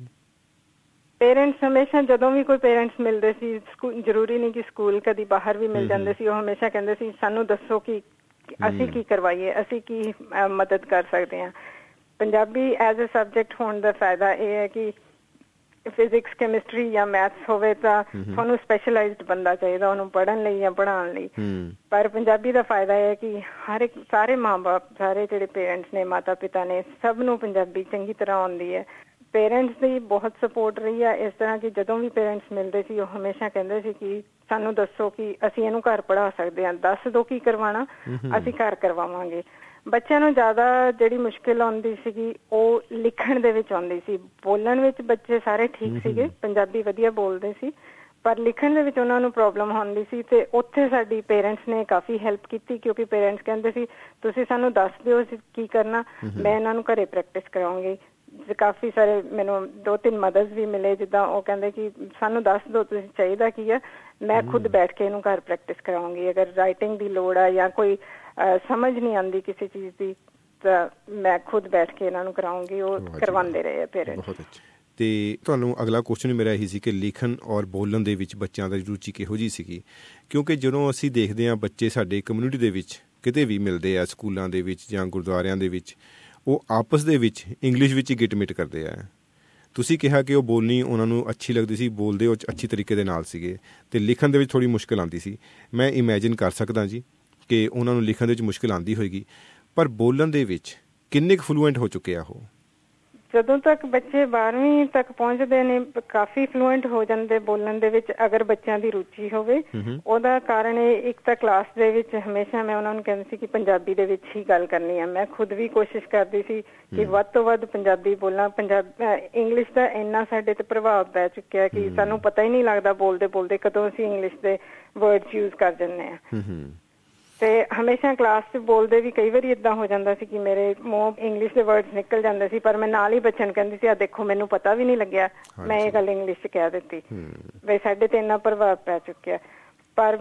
ਪੇਰੈਂਟਸ ਹਮੇਸ਼ਾ, ਜਦੋਂ ਵੀ ਕੋਈ ਪੇਰੈਂਟਸ ਮਿਲਦੇ ਸੀ, ਜ਼ਰੂਰੀ ਨਹੀਂ ਕਿ ਸਕੂਲ, ਕਦੀ ਬਾਹਰ ਵੀ ਮਿਲ ਜਾਂਦੇ ਸੀ, ਉਹ ਹਮੇਸ਼ਾ ਕਹਿੰਦੇ ਸੀ ਸਾਨੂੰ ਦੱਸੋ ਕਿ ਅਸੀਂ ਕੀ ਕਰਵਾਈਏ, ਅਸੀਂ ਕੀ ਮਦਦ ਕਰ ਸਕਦੇ ਹਾਂ। ਪੰਜਾਬੀ ਐਜ਼ ਅ ਸਬਜੈਕਟ ਹੋਣ ਦਾ ਫਾਇਦਾ ਇਹ ਹੈ ਕਿ ਫਿਜ਼ਿਕਸ, ਕੈਮਿਸਟਰੀ ਜਾਂ ਮੈਥਸ ਹੋਵੇ ਤਾਂ ਤੁਹਾਨੂੰ ਸਪੈਸ਼ਲਾਈਜ਼ਡ ਬੰਦਾ ਚਾਹੀਦਾ ਉਹਨੂੰ ਪੜ੍ਹਨ ਲਈ ਜਾਂ ਪੜ੍ਹਾਉਣ ਲਈ। ਪਰ ਪੰਜਾਬੀ ਦਾ ਫਾਇਦਾ ਇਹ ਹੈ ਕਿ ਹਰ ਇੱਕ, ਸਾਰੇ ਮਾਂ ਬਾਪ, ਸਾਰੇ ਜਿਹੜੇ ਪੇਰੈਂਟਸ ਨੇ, ਮਾਤਾ ਪਿਤਾ ਨੇ, ਸਭ ਨੂੰ ਪੰਜਾਬੀ ਚੰਗੀ ਤਰ੍ਹਾਂ ਆਉਂਦੀ ਹੈ। ਪੇਰੈਂਟਸ ਦੀ ਬਹੁਤ ਸਪੋਰਟ ਰਹੀ ਹੈ ਇਸ ਤਰ੍ਹਾਂ ਕਿ ਜਦੋਂ ਵੀ ਪੇਰੈਂਟਸ ਮਿਲਦੇ ਸੀ ਉਹ ਹਮੇਸ਼ਾ ਕਹਿੰਦੇ ਸੀ ਕਿ ਸਾਨੂੰ ਦੱਸੋ ਕਿ ਅਸੀਂ ਇਹਨੂੰ ਘਰ ਪੜ੍ਹਾ ਸਕਦੇ ਹਾਂ, ਦੱਸ ਦਿਓ ਕੀ ਕਰਵਾਉਣਾ, ਅਸੀਂ ਘਰ ਕਰਵਾਵਾਂਗੇ। ਬੱਚਿਆਂ ਨੂੰ ਜ਼ਿਆਦਾ ਜਿਹੜੀ ਮੁਸ਼ਕਿਲ ਆਉਂਦੀ ਸੀਗੀ ਉਹ ਲਿਖਣ ਦੇ ਵਿੱਚ ਆਉਂਦੀ ਸੀ। ਬੋਲਣ ਵਿੱਚ ਬੱਚੇ ਸਾਰੇ ਠੀਕ ਸੀਗੇ, ਪੰਜਾਬੀ ਵਧੀਆ ਬੋਲਦੇ ਸੀ, ਪਰ ਲਿਖਣ ਦੇ ਵਿੱਚ ਉਹਨਾਂ ਨੂੰ ਪ੍ਰੋਬਲਮ ਆਉਂਦੀ ਸੀ। ਤੇ ਉੱਥੇ ਸਾਡੀ ਪੇਰੈਂਟਸ ਨੇ ਕਾਫੀ ਹੈਲਪ ਕੀਤੀ, ਕਿਉਂਕਿ ਪੇਰੈਂਟਸ ਕਹਿੰਦੇ ਸੀ ਤੁਸੀਂ ਸਾਨੂੰ ਦੱਸ ਦਿਓ ਕੀ ਕਰਨਾ, ਮੈਂ ਇਹਨਾਂ ਨੂੰ ਘਰੇ ਪ੍ਰੈਕਟਿਸ ਕਰਾਉਂਗੀ। ਕਾਫੀ ਸਾਰੇ ਮੈਨੂੰ ਦੋ ਤਿੰਨ ਮਦਰਸ ਵੀ ਮਿਲੇ ਜਿੱਦਾਂ ਉਹ ਕਹਿੰਦੇ ਕਿ ਸਾਨੂੰ ਦੱਸ ਦਿਓ ਤੁਸੀਂ ਚਾਹੀਦਾ ਕੀ ਆ, ਮੈਂ ਖੁਦ ਬੈਠ ਕੇ ਇਹਨੂੰ ਘਰ ਪ੍ਰੈਕਟਿਸ ਕਰਾਉਂਗੀ। ਅਗਰ ਰਾਈਟਿੰਗ ਦੀ ਲੋੜ ਆ ਜਾਂ ਕੋਈ ਸਮਝ ਨਹੀਂ ਆਉਂਦੀ ਕਿਸੇ ਚੀਜ਼ ਦੀ ਤਾਂ ਮੈਂ ਖੁਦ ਬੈਠ ਕੇ ਇਹਨਾਂ ਨੂੰ ਕਰਾਉਂਗੀ। ਉਹ ਕਰਵਾਉਂਦੇ ਰਹੇ ਆ ਪੇਰੈਂਟਸ। ਤੇ ਤੁਹਾਨੂੰ ਅਗਲਾ ਕੁਐਸਚਨ ਮੇਰਾ ਇਹੀ ਸੀ ਕਿ ਲਿਖਣ ਔਰ ਬੋਲਣ ਦੇ ਵਿੱਚ ਬੱਚਿਆਂ ਦੀ ਰੁਚੀ ਕਿਹੋ ਜਿਹੀ ਸੀਗੀ? ਕਿਉਂਕਿ ਜਦੋਂ ਅਸੀਂ ਦੇਖਦੇ ਹਾਂ ਬੱਚੇ ਸਾਡੇ ਕਮਿਊਨਿਟੀ ਦੇ ਵਿੱਚ ਕਿਤੇ ਵੀ ਮਿਲਦੇ ਆ, ਸਕੂਲਾਂ ਦੇ ਵਿੱਚ ਜਾਂ ਗੁਰਦੁਆਰਿਆਂ ਦੇ ਵਿੱਚ, ਉਹ ਆਪਸ ਦੇ ਵਿੱਚ ਇੰਗਲਿਸ਼ ਵਿੱਚ ਹੀ ਗਿਟਮਿਟ ਕਰਦੇ ਆ। ਤੁਸੀਂ ਕਿਹਾ ਕਿ ਉਹ ਬੋਲਣੀ ਉਹਨਾਂ ਨੂੰ ਅੱਛੀ ਲੱਗਦੀ ਸੀ, ਬੋਲਦੇ ਉਹ ਅੱਛੀ ਤਰੀਕੇ ਦੇ ਨਾਲ ਸੀਗੇ, ਅਤੇ ਲਿਖਣ ਦੇ ਵਿੱਚ ਥੋੜ੍ਹੀ ਮੁਸ਼ਕਿਲ ਆਉਂਦੀ ਸੀ। ਮੈਂ ਇਮੈਜਿਨ ਕਰ ਸਕਦਾ ਜੀ ਕਿ ਉਹਨਾਂ ਨੂੰ ਲਿਖਣ ਦੇ ਵਿੱਚ ਮੁਸ਼ਕਿਲ ਆਉਂਦੀ ਹੋਏਗੀ, ਪਰ ਬੋਲਣ ਦੇ ਵਿੱਚ ਕਿੰਨੇ ਕੁ ਫਲੂਐਂਟ ਹੋ ਚੁੱਕੇ ਆ ਉਹ? ਜਦੋਂ ਤੱਕ ਬੱਚੇ ਬਾਰਵੀਂ ਤੱਕ ਪਹੁੰਚਦੇ ਨੇ ਕਾਫੀ ਫਲੂਐਂਟ ਹੋ ਜਾਂਦੇ ਬੋਲਣ ਦੇ ਵਿੱਚ, ਅਗਰ ਬੱਚਿਆਂ ਦੀ ਰੁਚੀ ਹੋਵੇ। ਉਹਦਾ ਕਾਰਨ ਇਹ, ਇੱਕ ਤਾਂ ਕਲਾਸ ਦੇ ਵਿੱਚ ਹਮੇਸ਼ਾ ਮੈਂ ਉਹਨਾਂ ਨੂੰ ਕਹਿੰਦੀ ਸੀ ਕਿ ਪੰਜਾਬੀ ਦੇ ਵਿੱਚ ਹੀ ਗੱਲ ਕਰਨੀ ਆ। ਮੈਂ ਖੁਦ ਵੀ ਕੋਸ਼ਿਸ਼ ਕਰਦੀ ਸੀ ਕਿ ਵੱਧ ਤੋਂ ਵੱਧ ਪੰਜਾਬੀ ਬੋਲਾਂ। ਪੰਜਾਬ ਇੰਗਲਿਸ਼ ਦਾ ਇੰਨਾ ਸਾਡੇ ਤੇ ਪ੍ਰਭਾਵ ਪੈ ਚੁੱਕਿਆ ਕਿ ਸਾਨੂੰ ਪਤਾ ਹੀ ਨਹੀਂ ਲੱਗਦਾ ਬੋਲਦੇ ਬੋਲਦੇ ਕਦੋਂ ਅਸੀਂ ਇੰਗਲਿਸ਼ ਦੇ ਵਰਡਸ ਯੂਜ਼ ਕਰ ਜਾਂਦੇ ਹਾਂ। ਤੇ ਹਮੇਸ਼ਾ ਕਲਾਸ 'ਚ ਬੋਲਦੇ ਵੀ ਕਈ ਵਾਰੀ ਏਦਾਂ ਹੋ ਜਾਂਦਾ ਸੀ ਕਿ ਮੇਰੇ ਮੂੰਹੋਂ ਇੰਗਲਿਸ਼ ਦੇ ਵਰਡਸ ਨਿਕਲ ਜਾਂਦੇ ਸੀ, ਪਰ ਮੈਂ ਨਾਲ ਹੀ ਬੱਚਿਆਂ ਨੂੰ ਕਹਿੰਦੀ ਸੀ ਆ ਦੇਖੋ ਮੈਨੂੰ ਪਤਾ ਵੀ ਨਹੀਂ ਲੱਗਿਆ, ਮੈਂ ਇਹ ਗੱਲ ਇੰਗਲਿਸ਼ 'ਚ ਕਹਿ ਦਿੱਤੀ। ਵੀ ਸਾਡੇ ਤੇ ਇੰਨਾ ਪ੍ਰਭਾਵ ਪੈ ਚੁੱਕਿਆ। ਪਰ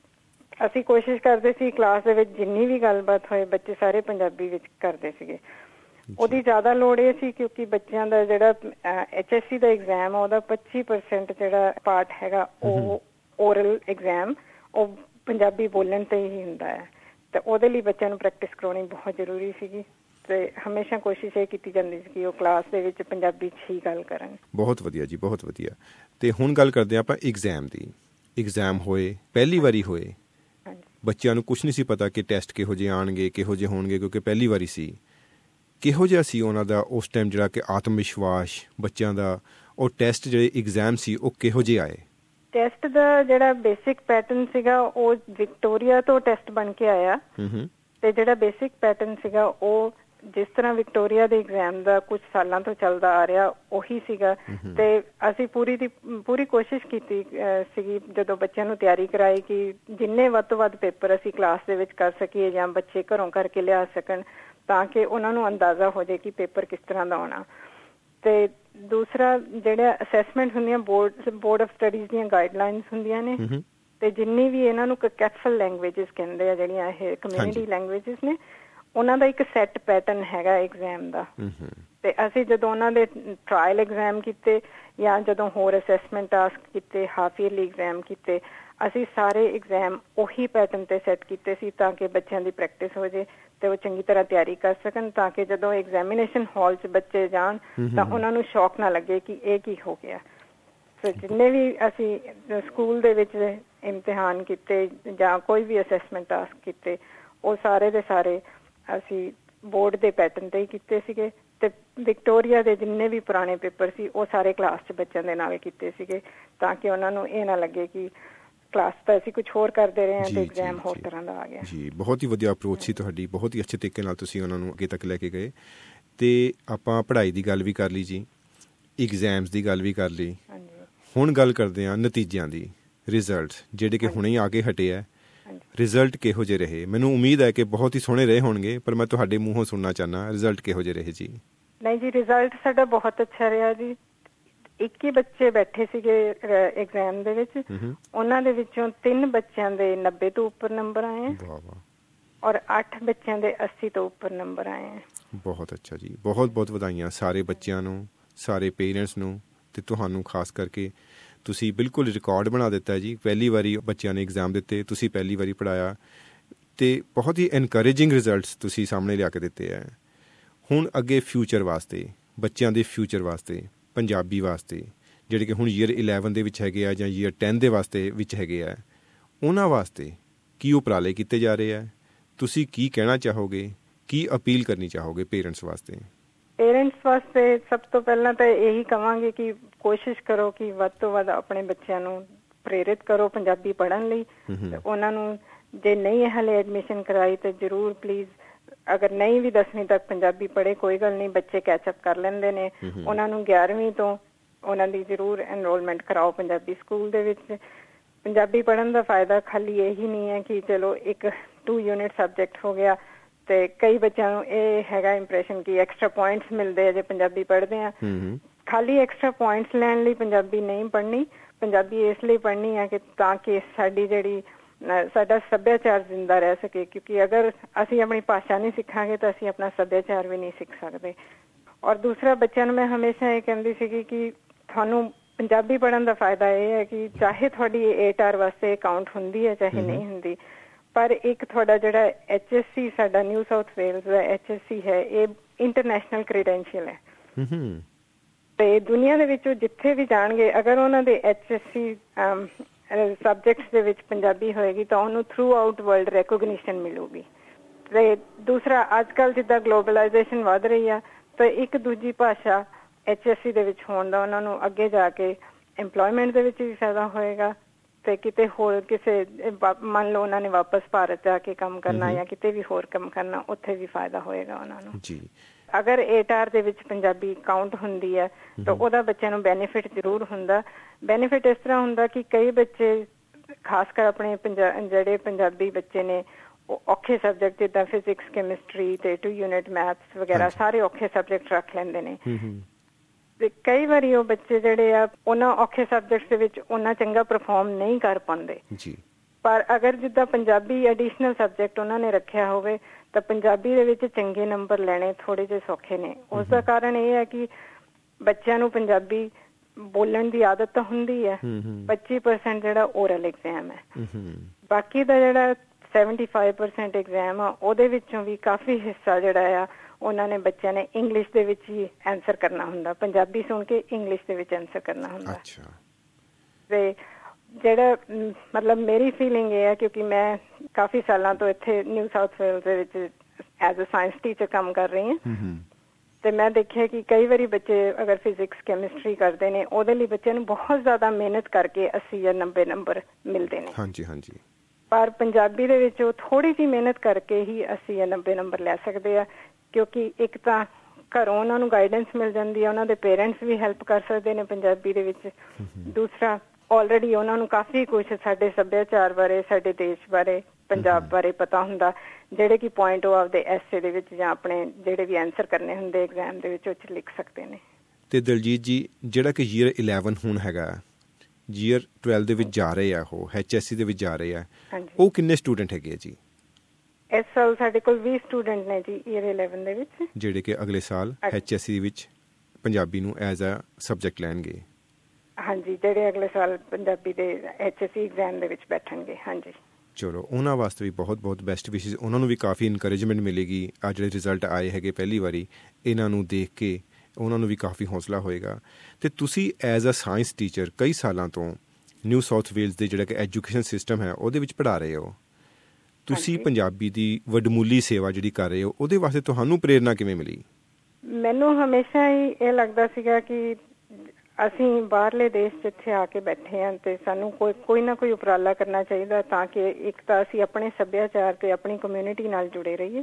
ਅਸੀਂ ਕੋਸ਼ਿਸ਼ ਕਰਦੇ ਸੀ ਕਲਾਸ ਦੇ ਵਿੱਚ ਜਿੰਨੀ ਵੀ ਗੱਲਬਾਤ ਹੋਏ ਬੱਚੇ ਸਾਰੇ ਪੰਜਾਬੀ ਵਿੱਚ ਕਰਦੇ ਸੀਗੇ। ਉਹਦੀ ਜ਼ਿਆਦਾ ਲੋੜ ਇਹ ਸੀ ਕਿਉਂਕਿ ਬੱਚਿਆਂ ਦਾ ਜਿਹੜਾ ਐਚ ਐਸ ਸੀ ਦਾ ਐਗਜ਼ਾਮ ਆ ਉਹਦਾ ਪੱਚੀ ਪਰਸੈਂਟ ਜਿਹੜਾ ਪਾਰਟ ਹੈਗਾ ਉਹ ਓਰਲ ਐਗਜ਼ਾਮ ਉਹ ਪੰਜਾਬੀ ਬੋਲਣ ਤੇ ਹੀ ਹੁੰਦਾ ਹੈ। ਤੇ ਉਹਦੇ ਲਈ ਬੱਚਿਆਂ ਨੂੰ ਪ੍ਰੈਕਟਿਸ ਕਰਾਉਣੀ ਬਹੁਤ ਜ਼ਰੂਰੀ ਸੀਗੀ। ਤੇ ਹਮੇਸ਼ਾ ਕੋਸ਼ਿਸ਼ ਇਹ ਕੀਤੀ ਜਾਂਦੀ ਸੀ ਕਿ ਉਹ ਕਲਾਸ ਦੇ ਵਿੱਚ ਪੰਜਾਬੀ 'ਚ ਹੀ ਗੱਲ ਕਰਨ। ਬਹੁਤ ਵਧੀਆ ਜੀ, ਬਹੁਤ ਵਧੀਆ। ਤੇ ਹੁਣ ਗੱਲ ਕਰਦੇ ਹਾਂ ਆਪਾਂ ਐਗਜ਼ਾਮ ਦੀ। ਐਗਜ਼ਾਮ ਹੋਏ, ਪਹਿਲੀ ਵਾਰੀ ਹੋਏ, ਬੱਚਿਆਂ ਨੂੰ ਕੁਛ ਨਹੀਂ ਸੀ ਪਤਾ ਕਿ ਟੈਸਟ ਕਿਹੋ ਜਿਹੇ ਆਉਣਗੇ, ਕਿਹੋ ਜਿਹੇ ਹੋਣਗੇ, ਕਿਉਂਕਿ ਪਹਿਲੀ ਵਾਰੀ ਸੀ। ਕਿਹੋ ਜਿਹਾ ਸੀ ਉਹਨਾਂ ਦਾ ਉਸ ਟਾਈਮ ਜਿਹੜਾ ਕਿ ਆਤਮ ਵਿਸ਼ਵਾਸ ਬੱਚਿਆਂ ਦਾ? ਉਹ ਟੈਸਟ ਜਿਹੜੇ ਐਗਜ਼ਾਮ ਸੀ ਉਹ ਕਿਹੋ ਜਿਹੇ ਆਏ? ਟੈਸਟ ਦਾ ਜਿਹੜਾ ਬੇਸਿਕ ਪੈਟਰਨ ਸੀਗਾ ਉਹ ਵਿਕਟੋਰੀਆ ਤੋਂ ਟੈਸਟ ਬਣ ਕੇ ਆਇਆ। ਤੇ ਜਿਹੜਾ ਬੇਸਿਕ ਪੈਟਰਨ ਸੀਗਾ ਉਹ ਜਿਸ ਤਰ੍ਹਾਂ ਵਿਕਟੋਰੀਆ ਦੇ ਐਗਜ਼ਾਮ ਦਾ ਕੁਝ ਸਾਲਾਂ ਤੋਂ ਚੱਲਦਾ ਆ ਰਿਹਾ ਉਹੀ ਸੀਗਾ। ਤੇ ਅਸੀਂ ਪੂਰੀ ਦੀ ਪੂਰੀ ਕੋਸ਼ਿਸ਼ ਕੀਤੀ ਸੀਗੀ ਜਦੋਂ ਬੱਚਿਆਂ ਨੂੰ ਤਿਆਰੀ ਕਰਾਈ ਕਿ ਜਿੰਨੇ ਵੱਧ ਤੋਂ ਵੱਧ ਪੇਪਰ ਅਸੀਂ ਕਲਾਸ ਦੇ ਵਿੱਚ ਕਰ ਸਕੀਏ ਜਾਂ ਬੱਚੇ ਘਰੋਂ ਕਰਕੇ ਲਿਆ ਸਕਣ ਤਾਂ ਕਿ ਉਹਨਾਂ ਨੂੰ ਅੰਦਾਜ਼ਾ ਹੋ ਜਾਏ ਕਿ ਪੇਪਰ ਕਿਸ ਤਰ੍ਹਾਂ ਦਾ ਆਉਣਾ। ਤੇ ਦੂਸਰਾ ਜਿਹੜਾ ਅਸੈਸਮੈਂਟ ਹੁੰਦੀਆਂ ਬੋਰਡ ਬੋਰਡ ਆਫ ਸਟੱਡੀਜ਼ ਦੀਆਂ ਗਾਈਡਲਾਈਨਸ ਹੁੰਦੀਆਂ ਨੇ ਤੇ ਜਿੰਨੀ ਵੀ ਇਹਨਾਂ ਨੂੰ ਕੈਥਲ ਲੈਂਗੁਏਜਿਸ ਕਹਿੰਦੇ ਆ ਜਿਹੜੀਆਂ ਇਹ ਕਮਿਊਨਿਟੀ ਲੈਂਗੁਏਜਿਸ ਨੇ ਉਹਨਾਂ ਦਾ ਇੱਕ ਸੈੱਟ ਪੈਟਰਨ ਹੈਗਾ ਐਗਜ਼ਾਮ ਦਾ। ਤੇ ਅਸੀਂ ਜਦੋਂ ਉਹਨਾਂ ਦੇ ਟਰਾਇਲ ਐਗਜ਼ਾਮ ਕੀਤੇ ਜਾਂ ਜਦੋਂ ਹੋਰ ਅਸੈਸਮੈਂਟ ਟਾਸਕ ਕੀਤੇ, ਹਾਫ ਈਅਰਲੀ ਐਗਜ਼ਾਮ ਕੀਤੇ, ਅਸੀਂ ਸਾਰੇ ਐਗਜ਼ਾਮ ਉਹੀ ਪੈਟਰਨ ਤੇ ਸੈੱਟ ਕੀਤੇ ਸੀ ਤਾਂ ਕਿ ਬੱਚਿਆਂ ਦੀ ਪ੍ਰੈਕਟਿਸ ਹੋ ਜਾਏ ਤੇ ਉਹ ਚੰਗੀ ਤਰ੍ਹਾਂ ਤਿਆਰੀ ਕਰ ਸਕਣ ਤਾਂ ਕਿ ਜਦੋਂ ਐਗਜ਼ਾਮੀਨੇਸ਼ਨ ਹਾਲ 'ਚ ਬੱਚੇ ਜਾਣ ਤਾਂ ਉਹਨਾਂ ਨੂੰ ਸ਼ੌਕ ਨਾ ਲੱਗੇ ਕਿ ਇਹ ਕੀ ਹੋ ਗਿਆ। ਸੋ ਜਿੰਨੇ ਵੀ ਅਸੀਂ ਸਕੂਲ ਦੇ ਵਿੱਚ ਇਮਤਿਹਾਨ ਕੀਤੇ ਜਾਂ ਕੋਈ ਵੀ ਅਸੈਸਮੈਂਟ ਟਾਸਕ ਕੀਤੇ ਉਹ ਸਾਰੇ ਦੇ ਸਾਰੇ ਅਸੀਂ ਬੋਰਡ ਦੇ ਪੈਟਰਨ ਤੇ ਹੀ ਕੀਤੇ ਸੀਗੇ। ਤੇ ਵਿਕਟੋਰੀਆ ਦੇ ਜਿੰਨੇ ਵੀ ਪੁਰਾਣੇ ਪੇਪਰ ਸੀ ਉਹ ਸਾਰੇ ਕਲਾਸ 'ਚ ਬੱਚਿਆਂ ਦੇ ਨਾਲ ਕੀਤੇ ਸੀਗੇ ਤਾਂ ਕਿ ਉਹਨਾਂ ਨੂੰ ਇਹ ਨਾ ਲੱਗੇ ਕਿ ਕਲਾਸ ਤਾਂ ਅਸੀਂ ਕੁਝ ਹੋਰ ਕਰਦੇ ਰਹੇ ਹਾਂ ਤੇ ਐਗਜ਼ਾਮ ਹੋਰ ਤਰ੍ਹਾਂ ਦਾ ਆ ਗਿਆ। ਜੀ ਬਹੁਤ ਹੀ ਵਧੀਆ ਅਪਰੋਚ ਸੀ ਤੁਹਾਡੀ, ਬਹੁਤ ਹੀ ਅੱਛੇ ਤਰੀਕੇ ਨਾਲ ਤੁਸੀਂ ਉਹਨਾਂ ਨੂੰ ਅੱਗੇ ਤੱਕ ਲੈ ਕੇ ਗਏ। ਤੇ ਆਪਾਂ ਪੜ੍ਹਾਈ ਦੀ ਗੱਲ ਵੀ ਕਰ ਲਈ ਜੀ, ਐਗਜ਼ਾਮਸ ਦੀ ਗੱਲ ਵੀ ਕਰ ਲਈ, ਹੁਣ ਗੱਲ ਕਰਦੇ ਹਾਂ ਨਤੀਜਿਆਂ ਦੀ, ਰਿਜ਼ਲਟ ਜਿਹੜੇ ਕਿ ਹੁਣੇ ਹੀ ਆ ਕੇ ਹਟੇ ਆ। ਰਿਜ਼ਲਟ ਕਿਹੋ ਜਿਹੇ ਰਹੇ? ਮੈਨੂੰ ਉਮੀਦ ਹੈ ਕਿ ਬਹੁਤ ਹੀ ਸੋਹਣੇ ਰਹੇ ਹੋਣਗੇ, ਪਰ ਮੈਂ ਤੁਹਾਡੇ ਮੂੰਹੋਂ ਸੁਣਨਾ ਚਾਹੁੰਦਾ ਰਿਜ਼ਲਟ ਕਿਹੋ ਜਿਹੇ ਰਹੇ ਜੀ? ਨਹੀਂ ਜੀ, ਰਿਜ਼ਲਟ ਸਾਡਾ ਬਹੁਤ ਅੱਛਾ ਰਿਹਾ ਜੀ। ਇੱਕੀ ਬੱਚੇ ਬੈਠੇ ਸੀਗੇ ਐਗਜ਼ਾਮ ਦੇ ਵਿੱਚ, ਉਹਨਾਂ ਦੇ ਵਿੱਚੋਂ ਤਿੰਨ ਬੱਚਿਆਂ ਦੇ ਨੱਬੇ ਤੋਂ ਉੱਪਰ ਨੰਬਰ ਆਏ ਆ ਔਰ ਅੱਠ ਬੱਚਿਆਂ ਦੇ ਅੱਸੀ ਤੋਂ ਉੱਪਰ ਨੰਬਰ ਆਏ ਆ। ਬਹੁਤ ਅੱਛਾ ਜੀ, ਬਹੁਤ ਬਹੁਤ ਵਧਾਈਆਂ ਸਾਰੇ ਬੱਚਿਆਂ ਨੂੰ, ਸਾਰੇ ਪੇਰੈਂਟਸ ਨੂੰ ਤੇ ਤੁਹਾਨੂੰ ਖਾਸ ਕਰਕੇ। ਤੁਸੀਂ ਬਿਲਕੁਲ ਰਿਕਾਰਡ ਬਣਾ ਦਿੱਤਾ ਜੀ। ਪਹਿਲੀ ਵਾਰੀ ਬੱਚਿਆਂ ਨੇ ਐਗਜ਼ਾਮ ਦਿੱਤੇ, ਤੁਸੀਂ ਪਹਿਲੀ ਵਾਰੀ ਪੜ੍ਹਾਇਆ ਤੇ ਬਹੁਤ ਹੀ ਐਨਕਰੇਜਿੰਗ ਰਿਜ਼ਲਟਸ ਤੁਸੀਂ ਸਾਹਮਣੇ ਲਿਆ ਕੇ ਦਿੱਤੇ ਹੈ। ਹੁਣ ਅੱਗੇ ਫਿਊਚਰ ਵਾਸਤੇ, ਬੱਚਿਆਂ ਦੇ ਫਿਊਚਰ ਵਾਸਤੇ, ਪੰਜਾਬੀ ਵਾਸਤੇ ਜਿਹੜੇ ਕਿ ਹੁਣ ਈਅਰ ਇਲੈਵਨ ਦੇ ਵਿੱਚ ਹੈਗੇ ਆ ਜਾਂ ਈਅਰ ਟੈਨ ਦੇ ਵਾਸਤੇ ਵਿੱਚ ਹੈਗੇ ਆ, ਉਹਨਾਂ ਵਾਸਤੇ ਕੀ ਉਪਰਾਲੇ ਕੀਤੇ ਜਾ ਰਹੇ ਆ? ਤੁਸੀਂ ਕੀ ਕਹਿਣਾ ਚਾਹੋਗੇ, ਕੀ ਅਪੀਲ ਕਰਨੀ ਚਾਹੋਗੇ ਪੇਰੈਂਟਸ ਵਾਸਤੇ? ਪੇਰੈਂਟਸ ਵਾਸਤੇ ਸਭ ਤੋਂ ਪਹਿਲਾਂ ਤਾਂ ਇਹੀ ਕਹਾਂਗੇ ਕਿ ਕੋਸ਼ਿਸ਼ ਕਰੋ ਕਿ ਵੱਧ ਤੋਂ ਵੱਧ ਆਪਣੇ ਬੱਚਿਆਂ ਨੂੰ ਪ੍ਰੇਰਿਤ ਕਰੋ ਪੰਜਾਬੀ ਪੜ੍ਹਨ ਲਈ। ਉਹਨਾਂ ਨੂੰ ਜੇ ਨਹੀਂ ਹਲੇ ਐਡਮਿਸ਼ਨ ਕਰਾਈ ਤਾਂ ਜ਼ਰੂਰ ਪਲੀਜ਼ ਅਗਰ ਨਹੀਂ ਵੀ ਦਸਵੀਂ ਤੱਕ ਪੰਜਾਬੀ ਪੜ੍ਹੇ ਕੋਈ ਗੱਲ ਨਹੀਂ, ਬੱਚੇ ਕੈਚਅਪ ਕਰ ਲੈਂਦੇ ਨੇ। ਉਹਨਾਂ ਨੂੰ ਗਿਆਰਵੀਂ ਤੋਂ ਉਹਨਾਂ ਦੀ ਜ਼ਰੂਰ ਐਨਰੋਲਮੈਂਟ ਕਰਾਓ ਪੰਜਾਬੀ ਸਕੂਲ ਦੇ ਵਿੱਚ। ਪੰਜਾਬੀ ਪੜ੍ਹਨ ਦਾ ਫਾਇਦਾ ਖਾਲੀ ਇਹੀ ਨਹੀਂ ਹੈ ਕਿ ਚਲੋ ਇੱਕ ਟੂ ਯੂਨਿਟ ਸਬਜੈਕਟ ਹੋ ਗਿਆ, ਤੇ ਕਈ ਬੱਚਿਆਂ ਨੂੰ ਇਹ ਹੈਗਾ ਇੰਪ੍ਰੈਸ਼ਨ ਕਿ ਐਕਸਟਰਾ ਪੁਆਇੰਟਸ ਮਿਲਦੇ ਆ ਜੇ ਪੰਜਾਬੀ ਪੜ੍ਹਦੇ ਆ। ਖਾਲੀ ਐਕਸਟਰਾ ਪੁਆਇੰਟਸ ਲੈਣ ਲਈ ਪੰਜਾਬੀ ਨਹੀਂ ਪੜ੍ਹਨੀ, ਪੰਜਾਬੀ ਇਸ ਲਈ ਪੜ੍ਹਨੀ ਹੈ ਕਿ ਤਾਂ ਕਿ ਸਾਡੀ ਜਿਹੜੀ ਸਾਡਾ ਸੱਭਿਆਚਾਰ ਜ਼ਿੰਦਾ ਰਹਿ ਸਕੇ, ਕਿਉਂਕਿ ਅਗਰ ਅਸੀਂ ਆਪਣੀ ਭਾਸ਼ਾ ਨਹੀਂ ਸਿੱਖਾਂਗੇ ਤਾਂ ਅਸੀਂ ਆਪਣਾ ਸੱਭਿਆਚਾਰ ਵੀ ਨਹੀਂ ਸਿੱਖ ਸਕਦੇ। ਔਰ ਦੂਸਰਾ, ਬੱਚਿਆਂ ਨੂੰ ਮੈਂ ਹਮੇਸ਼ਾ ਇਹ ਕਹਿੰਦੀ ਸੀਗੀ ਕਿ ਤੁਹਾਨੂੰ ਪੰਜਾਬੀ ਪੜ੍ਹਨ ਦਾ ਫਾਇਦਾ ਇਹ ਹੈ ਕਿ ਚਾਹੇ ਤੁਹਾਡੀ ਏਟ ਆਰ ਵਾਸਤੇ ਕਾਊਂਟ ਹੁੰਦੀ ਹੈ ਚਾਹੇ ਨਹੀਂ ਹੁੰਦੀ, ਪਰ ਇੱਕ ਤੁਹਾਡਾ ਜਿਹੜਾ ਐਚ ਐਸ ਸੀ ਸਾਡਾ ਨਿਊ ਸਾਊਥ ਵੇਲਸ ਦਾ ਐਚ ਐਸ ਸੀ ਹੈ, ਇਹ ਇੰਟਰਨੈਸ਼ਨਲ ਕ੍ਰੀਡੈਂਸ਼ੀਅਲ ਹੈ। ਤੇ ਦੁਨੀਆ ਦੇ ਵਿੱਚ ਜਿੱਥੇ ਵੀ ਜਾਣਗੇ, ਅਗਰ ਉਹਨਾਂ ਦੇ ਐਚ ਐਸ ਸੀ ਸਬਜੈਕਟਸ ਦੇ ਵਿੱਚ ਪੰਜਾਬੀ ਹੋਏਗੀ ਤਾਂ ਉਹਨੂੰ ਥਰੂ ਆਊਟ ਵਰਲਡ ਰੈਕੋਗਨੀਸ਼ਨ ਮਿਲੂਗੀ। ਤੇ ਦੂਸਰਾ, ਅੱਜ ਕੱਲ੍ਹ ਜਿੱਦਾਂ ਗਲੋਬਲਾਈਜੇਸ਼ਨ ਵੱਧ ਰਹੀ ਆ, ਤਾਂ ਇੱਕ ਦੂਜੀ ਭਾਸ਼ਾ ਐਚ ਐਸ ਸੀ ਦੇ ਵਿੱਚ ਹੋਣ ਦਾ ਉਹਨਾਂ ਨੂੰ ਅੱਗੇ ਜਾ ਕੇ ਇੰਪਲੋਇਮੈਂਟ ਦੇ ਵਿੱਚ ਵੀ ਫਾਇਦਾ ਹੋਏਗਾ, ਤੇ ਕਿਤੇ ਹੋਰ ਕਿਸੇ ਮੰਨ ਲਓ ਉਹਨਾਂ ਨੇ ਵਾਪਸ ਭਾਰਤ ਜਾ ਕੇ ਕੰਮ ਕਰਨਾ ਜਾਂ ਕਿਤੇ ਵੀ ਹੋਰ ਕੰਮ ਕਰਨਾ, ਉੱਥੇ ਵੀ ਫਾਇਦਾ ਹੋਏਗਾ ਉਹਨਾਂ ਨੂੰ ਜੀ। ਅਗਰ ਏਟ ਆਰ ਦੇ ਵਿੱਚ ਪੰਜਾਬੀ ਕਾਊਂਟ ਹੁੰਦੀ ਹੈ ਤਾਂ ਉਹਦਾ ਬੱਚਿਆਂ ਨੂੰ ਬੈਨੀਫਿਟ ਜ਼ਰੂਰ ਹੁੰਦਾ। ਬੈਨੀਫਿਟ ਇਸ ਤਰ੍ਹਾਂ ਹੁੰਦਾ ਕਿ ਕਈ ਬੱਚੇ, ਖਾਸ ਕਰ ਆਪਣੇ ਪੰਜਾ ਜਿਹੜੇ ਪੰਜਾਬੀ ਬੱਚੇ ਨੇ, ਉਹ ਔਖੇ ਸਬਜੈਕਟ ਜਿੱਦਾਂ ਫਿਜ਼ਿਕਸ, ਕੈਮਿਸਟਰੀ ਤੇ ਟੂ ਯੂਨਿਟ ਮੈਥਸ ਵਗੈਰਾ ਸਾਰੇ ਔਖੇ ਸਬਜੈਕਟ ਰੱਖ ਲੈਂਦੇ ਨੇ। ਤੇ ਕਈ ਵਾਰੀ ਉਹ ਬੱਚੇ ਜਿਹੜੇ ਆ ਉਹਨਾਂ ਔਖੇ ਸਬਜੈਕਟਸ ਦੇ ਵਿੱਚ ਉਹਨਾਂ ਚੰਗਾ ਪਰਫਾਰਮ ਨਹੀਂ ਕਰ ਪਾਉਂਦੇ ਜੀ। ਪਰ ਅਗਰ ਜਿੱਦਾਂ ਪੰਜਾਬੀ ਐਡੀਸ਼ਨਲ ਸਬਜੈਕਟ ਉਹਨਾਂ ਨੇ ਰੱਖਿਆ ਹੋਵੇ ਤਾਂ ਪੰਜਾਬੀ ਦੇ ਵਿੱਚ ਚੰਗੇ ਨੰਬਰ ਲੈਣੇ ਥੋੜੇ ਜਿਹੇ ਸੌਖੇ ਨੇ। ਉਸ ਦਾ ਕਾਰਨ ਇਹ ਹੈ ਕਿ ਬੱਚਿਆਂ ਨੂੰ ਪੰਜਾਬੀ ਬੋਲਣ ਦੀ ਆਦਤ ਤਾਂ ਹੁੰਦੀ ਹੈ, ਪੱਚੀ ਪਰਸੈਂਟ ਜਿਹੜਾ ਓਰਲ ਐਗਜ਼ਾਮ ਹੈ, ਬਾਕੀ ਦਾ ਜਿਹੜਾ ਸੈਵਨਟੀ ਫਾਈਵ ਪਰਸੈਂਟ ਐਗਜ਼ਾਮ ਆ ਉਹਦੇ ਵਿੱਚੋਂ ਵੀ ਕਾਫੀ ਹਿੱਸਾ ਜਿਹੜਾ ਆ ਉਹਨਾਂ ਨੇ ਬੱਚਿਆਂ ਨੇ ਇੰਗਲਿਸ਼ ਦੇ ਵਿੱਚ ਹੀ ਆਨਸਰ ਕਰਨਾ ਹੁੰਦਾ, ਪੰਜਾਬੀ ਸੁਣ ਕੇ ਇੰਗਲਿਸ਼ ਦੇ ਵਿੱਚ ਆਨਸਰ ਕਰਨਾ ਹੁੰਦਾ। ਤੇ ਜਿਹੜਾ ਮਤਲਬ ਮੇਰੀ ਫੀਲਿੰਗ ਇਹ ਹੈ, ਕਿਉਂਕਿ ਮੈਂ ਕਾਫੀ ਸਾਲਾਂ ਤੋਂ ਇੱਥੇ ਨਿਊ ਸਾਊਥ ਵੇਲਸ ਦੇ ਵਿੱਚ ਐਜ਼ ਅ ਸਾਇੰਸ ਟੀਚਰ ਕੰਮ ਕਰ ਰਹੀ ਹਾਂ, ਤੇ ਮੈਂ ਦੇਖਿਆ ਕਿ ਕਈ ਵਾਰੀ ਬੱਚੇ ਅਗਰ ਫਿਜ਼ਿਕਸ, ਕੈਮਿਸਟਰੀ ਕਰਦੇ ਨੇ, ਉਹਦੇ ਲਈ ਬੱਚਿਆਂ ਨੂੰ ਬਹੁਤ ਜ਼ਿਆਦਾ ਮਿਹਨਤ ਕਰਕੇ ਅੱਸੀ ਜਾਂ ਨੱਬੇ ਨੰਬਰ ਮਿਲਦੇ ਨੇ। ਹਾਂਜੀ ਹਾਂਜੀ। ਪਰ ਪੰਜਾਬੀ ਦੇ ਵਿੱਚ ਉਹ ਥੋੜ੍ਹੀ ਜਿਹੀ ਮਿਹਨਤ ਕਰਕੇ ਹੀ ਅੱਸੀ ਜਾਂ ਨੱਬੇ ਨੰਬਰ ਲੈ ਸਕਦੇ ਆ, ਕਿਉਂਕਿ ਇੱਕ ਤਾਂ ਘਰੋਂ ਉਹਨਾਂ ਨੂੰ ਗਾਈਡੈਂਸ ਮਿਲ ਜਾਂਦੀ ਹੈ, ਉਹਨਾਂ ਦੇ ਪੇਰੈਂਟਸ ਵੀ ਹੈਲਪ ਕਰ ਸਕਦੇ ਨੇ ਪੰਜਾਬੀ ਦੇ ਵਿੱਚ। ਦੂਸਰਾ, ਆਲਰੇਡੀ ਉਹਨਾਂ ਨੂੰ ਕਾਫੀ ਕੁਛ ਸਾਡੇ ਸੱਭਿਆਚਾਰ ਬਾਰੇ, ਸਾਡੇ ਦੇਸ਼ ਬਾਰੇ, ਪੰਜਾਬ ਬਾਰੇ ਪਤਾ ਹੁੰਦਾ, ਜਿਹੜੇ ਕਿ ਪੁਆਇੰਟ ਉਹ ਆਪਦੇ ਐਸੇ ਦੇ ਵਿੱਚ ਜਾਂ ਆਪਣੇ ਜਿਹੜੇ ਵੀ ਆਨਸਰ ਕਰਨੇ ਹੁੰਦੇ ਐਗਜ਼ਾਮ ਦੇ ਵਿੱਚ ਉਹ 'ਚ ਲਿਖ ਸਕਦੇ ਨੇ। ਤੇ ਦਲਜੀਤ ਜੀ, ਜਿਹੜਾ ਕਿ ਈਅਰ ਇਲੈਵਨ ਹੁਣ ਹੈਗਾ, ਈਅਰ ਟਵੈਲਵ ਦੇ ਵਿੱਚ ਜਾ ਰਹੇ ਆ, ਉਹ ਐਚ ਐਸ ਸੀ ਦੇ ਵਿੱਚ ਜਾ ਰਹੇ ਆ, ਉਹ ਕਿੰਨੇ ਸਟੂਡੈਂਟ ਹੈਗੇ ਆ ਜੀ? ਇਸ ਸਾਲ ਸਾਡੇ ਕੋਲ ਵੀਹ ਸਟੂਡੈਂਟ ਨੇ ਜੀ ਈਅਰ ਇਲੈਵਨ ਦੇ ਵਿੱਚ, ਜਿਹੜੇ ਕਿ ਅਗਲੇ ਸਾਲ ਐਚ ਐਸ ਸੀ ਵਿੱਚ ਪੰਜਾਬੀ ਨੂੰ ਐਜ਼ ਅ ਸਬਜੈਕਟ ਲੈਣਗੇ। ਹਾਂਜੀ, ਜਿਹੜੇ ਅਗਲੇ ਸਾਲ ਪੰਜਾਬੀ ਦੇ ਐਚ ਐਸ ਸੀ ਐਗਜ਼ਾਮ ਦੇ ਵਿੱਚ ਬੈਠਣਗੇ। ਹਾਂਜੀ, ਚਲੋ ਉਹਨਾਂ ਵਾਸਤੇ ਵੀ ਬਹੁਤ ਬਹੁਤ ਬੈਸਟ ਵਿਸ਼ੇਸ। ਉਹਨਾਂ ਨੂੰ ਵੀ ਕਾਫੀ ਇਨਕਰੇਜਮੈਂਟ ਮਿਲੇਗੀ। ਆ ਜਿਹੜੇ ਰਿਜ਼ਲਟ ਆਏ ਹੈਗੇ ਪਹਿਲੀ ਵਾਰੀ, ਇਹਨਾਂ ਨੂੰ ਦੇਖ ਕੇ ਉਹਨਾਂ ਨੂੰ ਵੀ ਕਾਫੀ ਹੌਸਲਾ ਹੋਏਗਾ। ਅਤੇ ਤੁਸੀਂ ਐਜ਼ ਅ ਸਾਇੰਸ ਟੀਚਰ ਕਈ ਸਾਲਾਂ ਤੋਂ ਨਿਊ ਸਾਊਥ ਵੇਲਸ ਦੇ ਜਿਹੜਾ ਕਿ ਐਜੂਕੇਸ਼ਨ ਸਿਸਟਮ ਹੈ ਉਹਦੇ ਵਿੱਚ ਪੜ੍ਹਾ ਰਹੇ ਹੋ, ਤੁਸੀਂ ਪੰਜਾਬੀ ਦੀ ਵਡਮੁੱਲੀ ਸੇਵਾ ਜਿਹੜੀ ਕਰ ਰਹੇ ਹੋ, ਉਹਦੇ ਵਾਸਤੇ ਤੁਹਾਨੂੰ ਪ੍ਰੇਰਨਾ ਕਿਵੇਂ ਮਿਲੀ? ਮੈਨੂੰ ਹਮੇਸ਼ਾ ਹੀ ਇਹ ਲੱਗਦਾ ਸੀਗਾ ਕਿ ਅਸੀਂ ਬਾਹਰਲੇ ਦੇਸ਼ 'ਚ ਇੱਥੇ ਆ ਕੇ ਬੈਠੇ ਹਾਂ ਅਤੇ ਸਾਨੂੰ ਕੋਈ ਕੋਈ ਨਾ ਕੋਈ ਉਪਰਾਲਾ ਕਰਨਾ ਚਾਹੀਦਾ ਤਾਂ ਕਿ ਇੱਕ ਤਾਂ ਅਸੀਂ ਆਪਣੇ ਸੱਭਿਆਚਾਰ ਅਤੇ ਆਪਣੀ ਕਮਿਊਨਿਟੀ ਨਾਲ ਜੁੜੇ ਰਹੀਏ।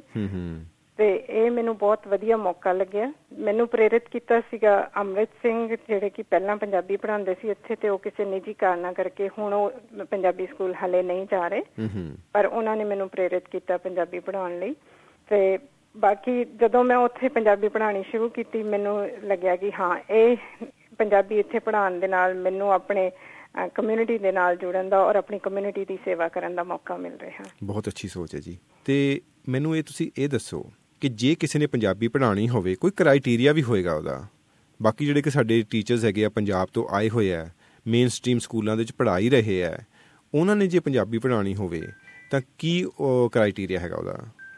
ਅਤੇ ਇਹ ਮੈਨੂੰ ਬਹੁਤ ਵਧੀਆ ਮੌਕਾ ਲੱਗਿਆ। ਮੈਨੂੰ ਪ੍ਰੇਰਿਤ ਕੀਤਾ ਸੀਗਾ ਅੰਮ੍ਰਿਤ ਸਿੰਘ, ਜਿਹੜੇ ਕਿ ਪਹਿਲਾਂ ਪੰਜਾਬੀ ਪੜ੍ਹਾਉਂਦੇ ਸੀ ਇੱਥੇ, ਅਤੇ ਉਹ ਕਿਸੇ ਨਿੱਜੀ ਕਾਰਨਾਂ ਕਰਕੇ ਹੁਣ ਉਹ ਪੰਜਾਬੀ ਸਕੂਲ ਹਾਲੇ ਨਹੀਂ ਜਾ ਰਹੇ, ਪਰ ਉਹਨਾਂ ਨੇ ਮੈਨੂੰ ਪ੍ਰੇਰਿਤ ਕੀਤਾ ਪੰਜਾਬੀ ਪੜ੍ਹਾਉਣ ਲਈ। ਅਤੇ ਬਾਕੀ ਜਦੋਂ ਮੈਂ ਉੱਥੇ ਪੰਜਾਬੀ ਪੜ੍ਹਾਉਣੀ ਸ਼ੁਰੂ ਕੀਤੀ, ਮੈਨੂੰ ਲੱਗਿਆ ਕਿ ਹਾਂ, ਇਹ ਪੰਜਾਬੀ ਇੱਥੇ ਪੜ੍ਹਾਉਣ ਦੇ ਨਾਲ ਮੈਨੂੰ ਆਪਣੇ ਕਮਿਊਨਿਟੀ ਦੇ ਨਾਲ ਜੁੜਨ ਦਾ ਔਰ ਆਪਣੀ ਕਮਿਊਨਿਟੀ ਦੀ ਸੇਵਾ ਕਰਨ ਦਾ ਮੌਕਾ ਮਿਲ ਰਿਹਾ। ਬਹੁਤ ਅੱਛੀ ਸੋਚ ਹੈ ਜੀ। ਅਤੇ ਮੈਨੂੰ ਇਹ ਤੁਸੀਂ ਇਹ ਦੱਸੋ ਕਿ ਜੇ ਕਿਸੇ ਨੇ ਪੰਜਾਬੀ ਪੜ੍ਹਾਉਣੀ ਹੋਵੇ, ਕੋਈ ਕ੍ਰਾਈਟੀਰੀਆ ਵੀ ਹੋਏਗਾ ਉਹਦਾ? ਬਾਕੀ ਜਿਹੜੇ ਕਿ ਸਾਡੇ ਟੀਚਰਸ ਹੈਗੇ ਆ ਪੰਜਾਬ ਤੋਂ ਆਏ ਹੋਏ ਆ, ਮੇਨ ਸਟਰੀਮ ਸਕੂਲਾਂ ਦੇ ਵਿੱਚ ਪੜ੍ਹਾ ਹੀ ਰਹੇ ਆ, ਉਹਨਾਂ ਨੇ ਜੇ ਪੰਜਾਬੀ ਪੜ੍ਹਾਉਣੀ ਹੋਵੇ ਤਾਂ ਕੀ ਕ੍ਰਾਈਟੀਰੀਆ ਹੈਗਾ ਉਹਦਾ?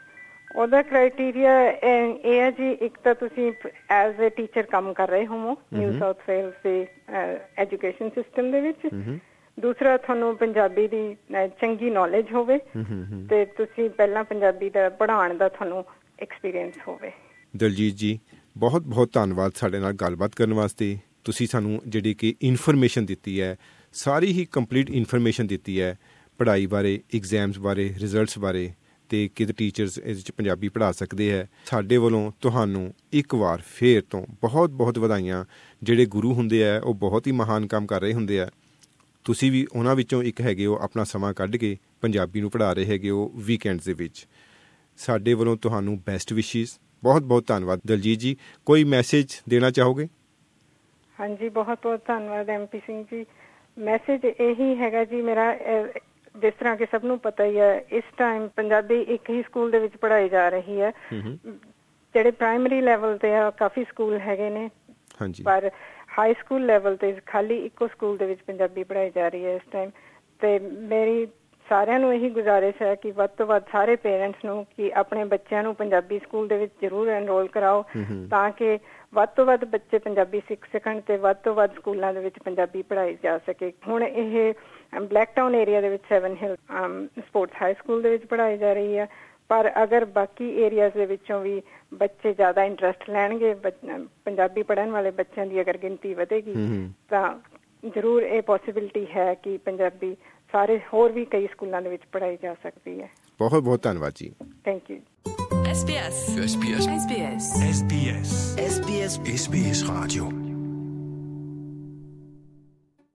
ਉਹਦਾ ਕ੍ਰਾਈਟੀਰੀਆ ਇਹ ਹੈ ਜੀ, ਇੱਕ ਤਾਂ ਤੁਸੀਂ ਐਜ਼ ਏ ਟੀਚਰ ਕੰਮ ਕਰ ਰਹੇ ਹੋਵੋ ਨਿਊ ਸਾਊਥ ਵੇਲਸ ਦੇ ਐਜੂਕੇਸ਼ਨ ਸਿਸਟਮ ਦੇ ਵਿੱਚ। ਦੂਸਰਾ, ਤੁਹਾਨੂੰ ਪੰਜਾਬੀ ਦੀ ਚੰਗੀ ਨੌਲੇਜ ਹੋਵੇ ਤੇ ਤੁਸੀਂ ਪਹਿਲਾਂ ਪੰਜਾਬੀ ਦਾ ਪੜ੍ਹਾਉਣ ਦਾ ਤੁਹਾਨੂੰ ਐਕਸਪੀਰੀਅੰਸ ਹੋਵੇ। ਦਲਜੀਤ ਜੀ, ਬਹੁਤ ਬਹੁਤ ਧੰਨਵਾਦ ਸਾਡੇ ਨਾਲ ਗੱਲਬਾਤ ਕਰਨ ਵਾਸਤੇ। ਤੁਸੀਂ ਸਾਨੂੰ ਜਿਹੜੀ ਕਿ ਇਨਫੋਰਮੇਸ਼ਨ ਦਿੱਤੀ ਹੈ, ਸਾਰੀ ਹੀ ਕੰਪਲੀਟ ਇਨਫੋਰਮੇਸ਼ਨ ਦਿੱਤੀ ਹੈ ਪੜ੍ਹਾਈ ਬਾਰੇ, ਐਗਜ਼ਾਮਸ ਬਾਰੇ, ਰਿਜ਼ਲਟਸ ਬਾਰੇ। ਅਤੇ ਕਿਹਦੇ ਟੀਚਰਸ ਇਹਦੇ 'ਚ ਪੰਜਾਬੀ ਪੜ੍ਹਾ ਸਕਦੇ ਹੈ। ਸਾਡੇ ਵੱਲੋਂ ਤੁਹਾਨੂੰ ਇੱਕ ਵਾਰ ਫੇਰ ਤੋਂ ਬਹੁਤ ਬਹੁਤ ਵਧਾਈਆਂ। ਜਿਹੜੇ ਗੁਰੂ ਹੁੰਦੇ ਆ ਉਹ ਬਹੁਤ ਹੀ ਮਹਾਨ ਕੰਮ ਕਰ ਰਹੇ ਹੁੰਦੇ ਆ। ਤੁਸੀਂ ਵੀ ਉਹਨਾਂ ਵਿੱਚੋਂ ਇੱਕ ਹੈਗੇ ਹੋ, ਆਪਣਾ ਸਮਾਂ ਕੱਢ ਕੇ ਪੰਜਾਬੀ ਨੂੰ ਪੜ੍ਹਾ ਰਹੇ ਹੈਗੇ ਹੋ ਵੀਕਐਂਡਸ ਦੇ ਵਿੱਚ। ਸਾਡੇ ਵੱਲੋਂ ਤੁਹਾਨੂੰ ਬੈਸਟ ਵਿਸ਼ਿਸ। ਬਹੁਤ ਬਹੁਤ ਧੰਨਵਾਦ ਦਲਜੀਤ ਜੀ। ਕੋਈ ਮੈਸੇਜ ਦੇਣਾ ਚਾਹੋਗੇ? ਹਾਂਜੀ, ਬਹੁਤ ਬਹੁਤ ਧੰਨਵਾਦ M P Singh ji. Message ਇਹੀ ਹੈਗਾ ਜੀ ਮੇਰਾ, ਜਿਸ ਤਰ੍ਹਾਂ ਕਿ ਸਭ ਨੂੰ ਪਤਾ ਹੀ ਹੈ, ਇਸ ਟਾਈਮ ਪੰਜਾਬੀ ਇੱਕ ਹੀ ਸਕੂਲ ਦੇ ਵਿੱਚ ਪੜ੍ਹਾਈ ਜਾ ਰਹੀ ਹੈ। ਜਿਹੜੇ ਪ੍ਰਾਇਮਰੀ ਲੈਵਲ ਤੇ ਆ ਕਾਫੀ ਸਕੂਲ ਹੈਗੇ ਨੇ, ਪਰ ਹਾਈ ਸਕੂਲ ਲੈਵਲ ਤੇ ਖਾਲੀ ਇੱਕੋ ਸਕੂਲ ਦੇ ਵਿੱਚ ਪੰਜਾਬੀ ਪੜ੍ਹਾਈ ਜਾ ਰਹੀ ਹੈ ਇਸ ਟਾਈਮ। ਤੇ ਮੇਰੀ ਸਾਰਿਆਂ ਨੂੰ ਇਹੀ ਗੁਜ਼ਾਰਿਸ਼ ਹੈ ਕਿ ਵੱਧ ਤੋਂ ਵੱਧ ਸਾਰੇ ਪੇਰੈਂਟਸ ਨੂੰ ਕਿ ਆਪਣੇ ਬੱਚਿਆਂ ਨੂੰ ਪੰਜਾਬੀ ਸਕੂਲ ਦੇ ਵਿੱਚ ਜ਼ਰੂਰ ਐਨਰੋਲ ਕਰਾਓ, ਤਾਂ ਕਿ ਵੱਧ ਤੋਂ ਵੱਧ ਬੱਚੇ ਪੰਜਾਬੀ ਸਿੱਖ ਸਕਣ ਤੇ ਵੱਧ ਤੋਂ ਵੱਧ ਸਕੂਲਾਂ ਦੇ ਵਿੱਚ ਪੰਜਾਬੀ ਪੜ੍ਹਾਈ ਜਾ ਸਕੇ। ਹੁਣ ਇਹ ਬਲੈਕ ਟਾਊਨ ਏਰੀਆ ਦੇ ਵਿੱਚ Seven Hill sports high school ਦੇ ਵਿੱਚ ਪੜ੍ਹਾਈ ਜਾ ਰਹੀ ਹੈ, ਪਰ ਅਗਰ ਬਾਕੀ ਏਰੀਆਜ਼ ਦੇ ਵਿੱਚੋਂ ਵੀ ਬੱਚੇ ਜ਼ਿਆਦਾ ਇੰਟਰਸਟ ਲੈਣਗੇ, ਪੰਜਾਬੀ ਪੜ੍ਹਨ ਵਾਲੇ ਬੱਚਿਆਂ ਦੀ ਅਗਰ ਗਿਣਤੀ ਵਧੇਗੀ ਤਾਂ ਜ਼ਰੂਰ ਇਹ ਪੋਸੀਬਿਲਿਟੀ ਹੈ ਕਿ ਪੰਜਾਬੀ ਸਾਰੇ ਹੋਰ ਵੀ ਕਈ ਸਕੂਲਾਂ ਦੇ ਵਿੱਚ ਪੜ੍ਹਾਈ ਜਾ ਸਕਦੀ ਹੈ। ਬਹੁਤ ਬਹੁਤ ਧੰਨਵਾਦ ਜੀ। Thank you. S B S S B S S B S S B S S B S S B S Radio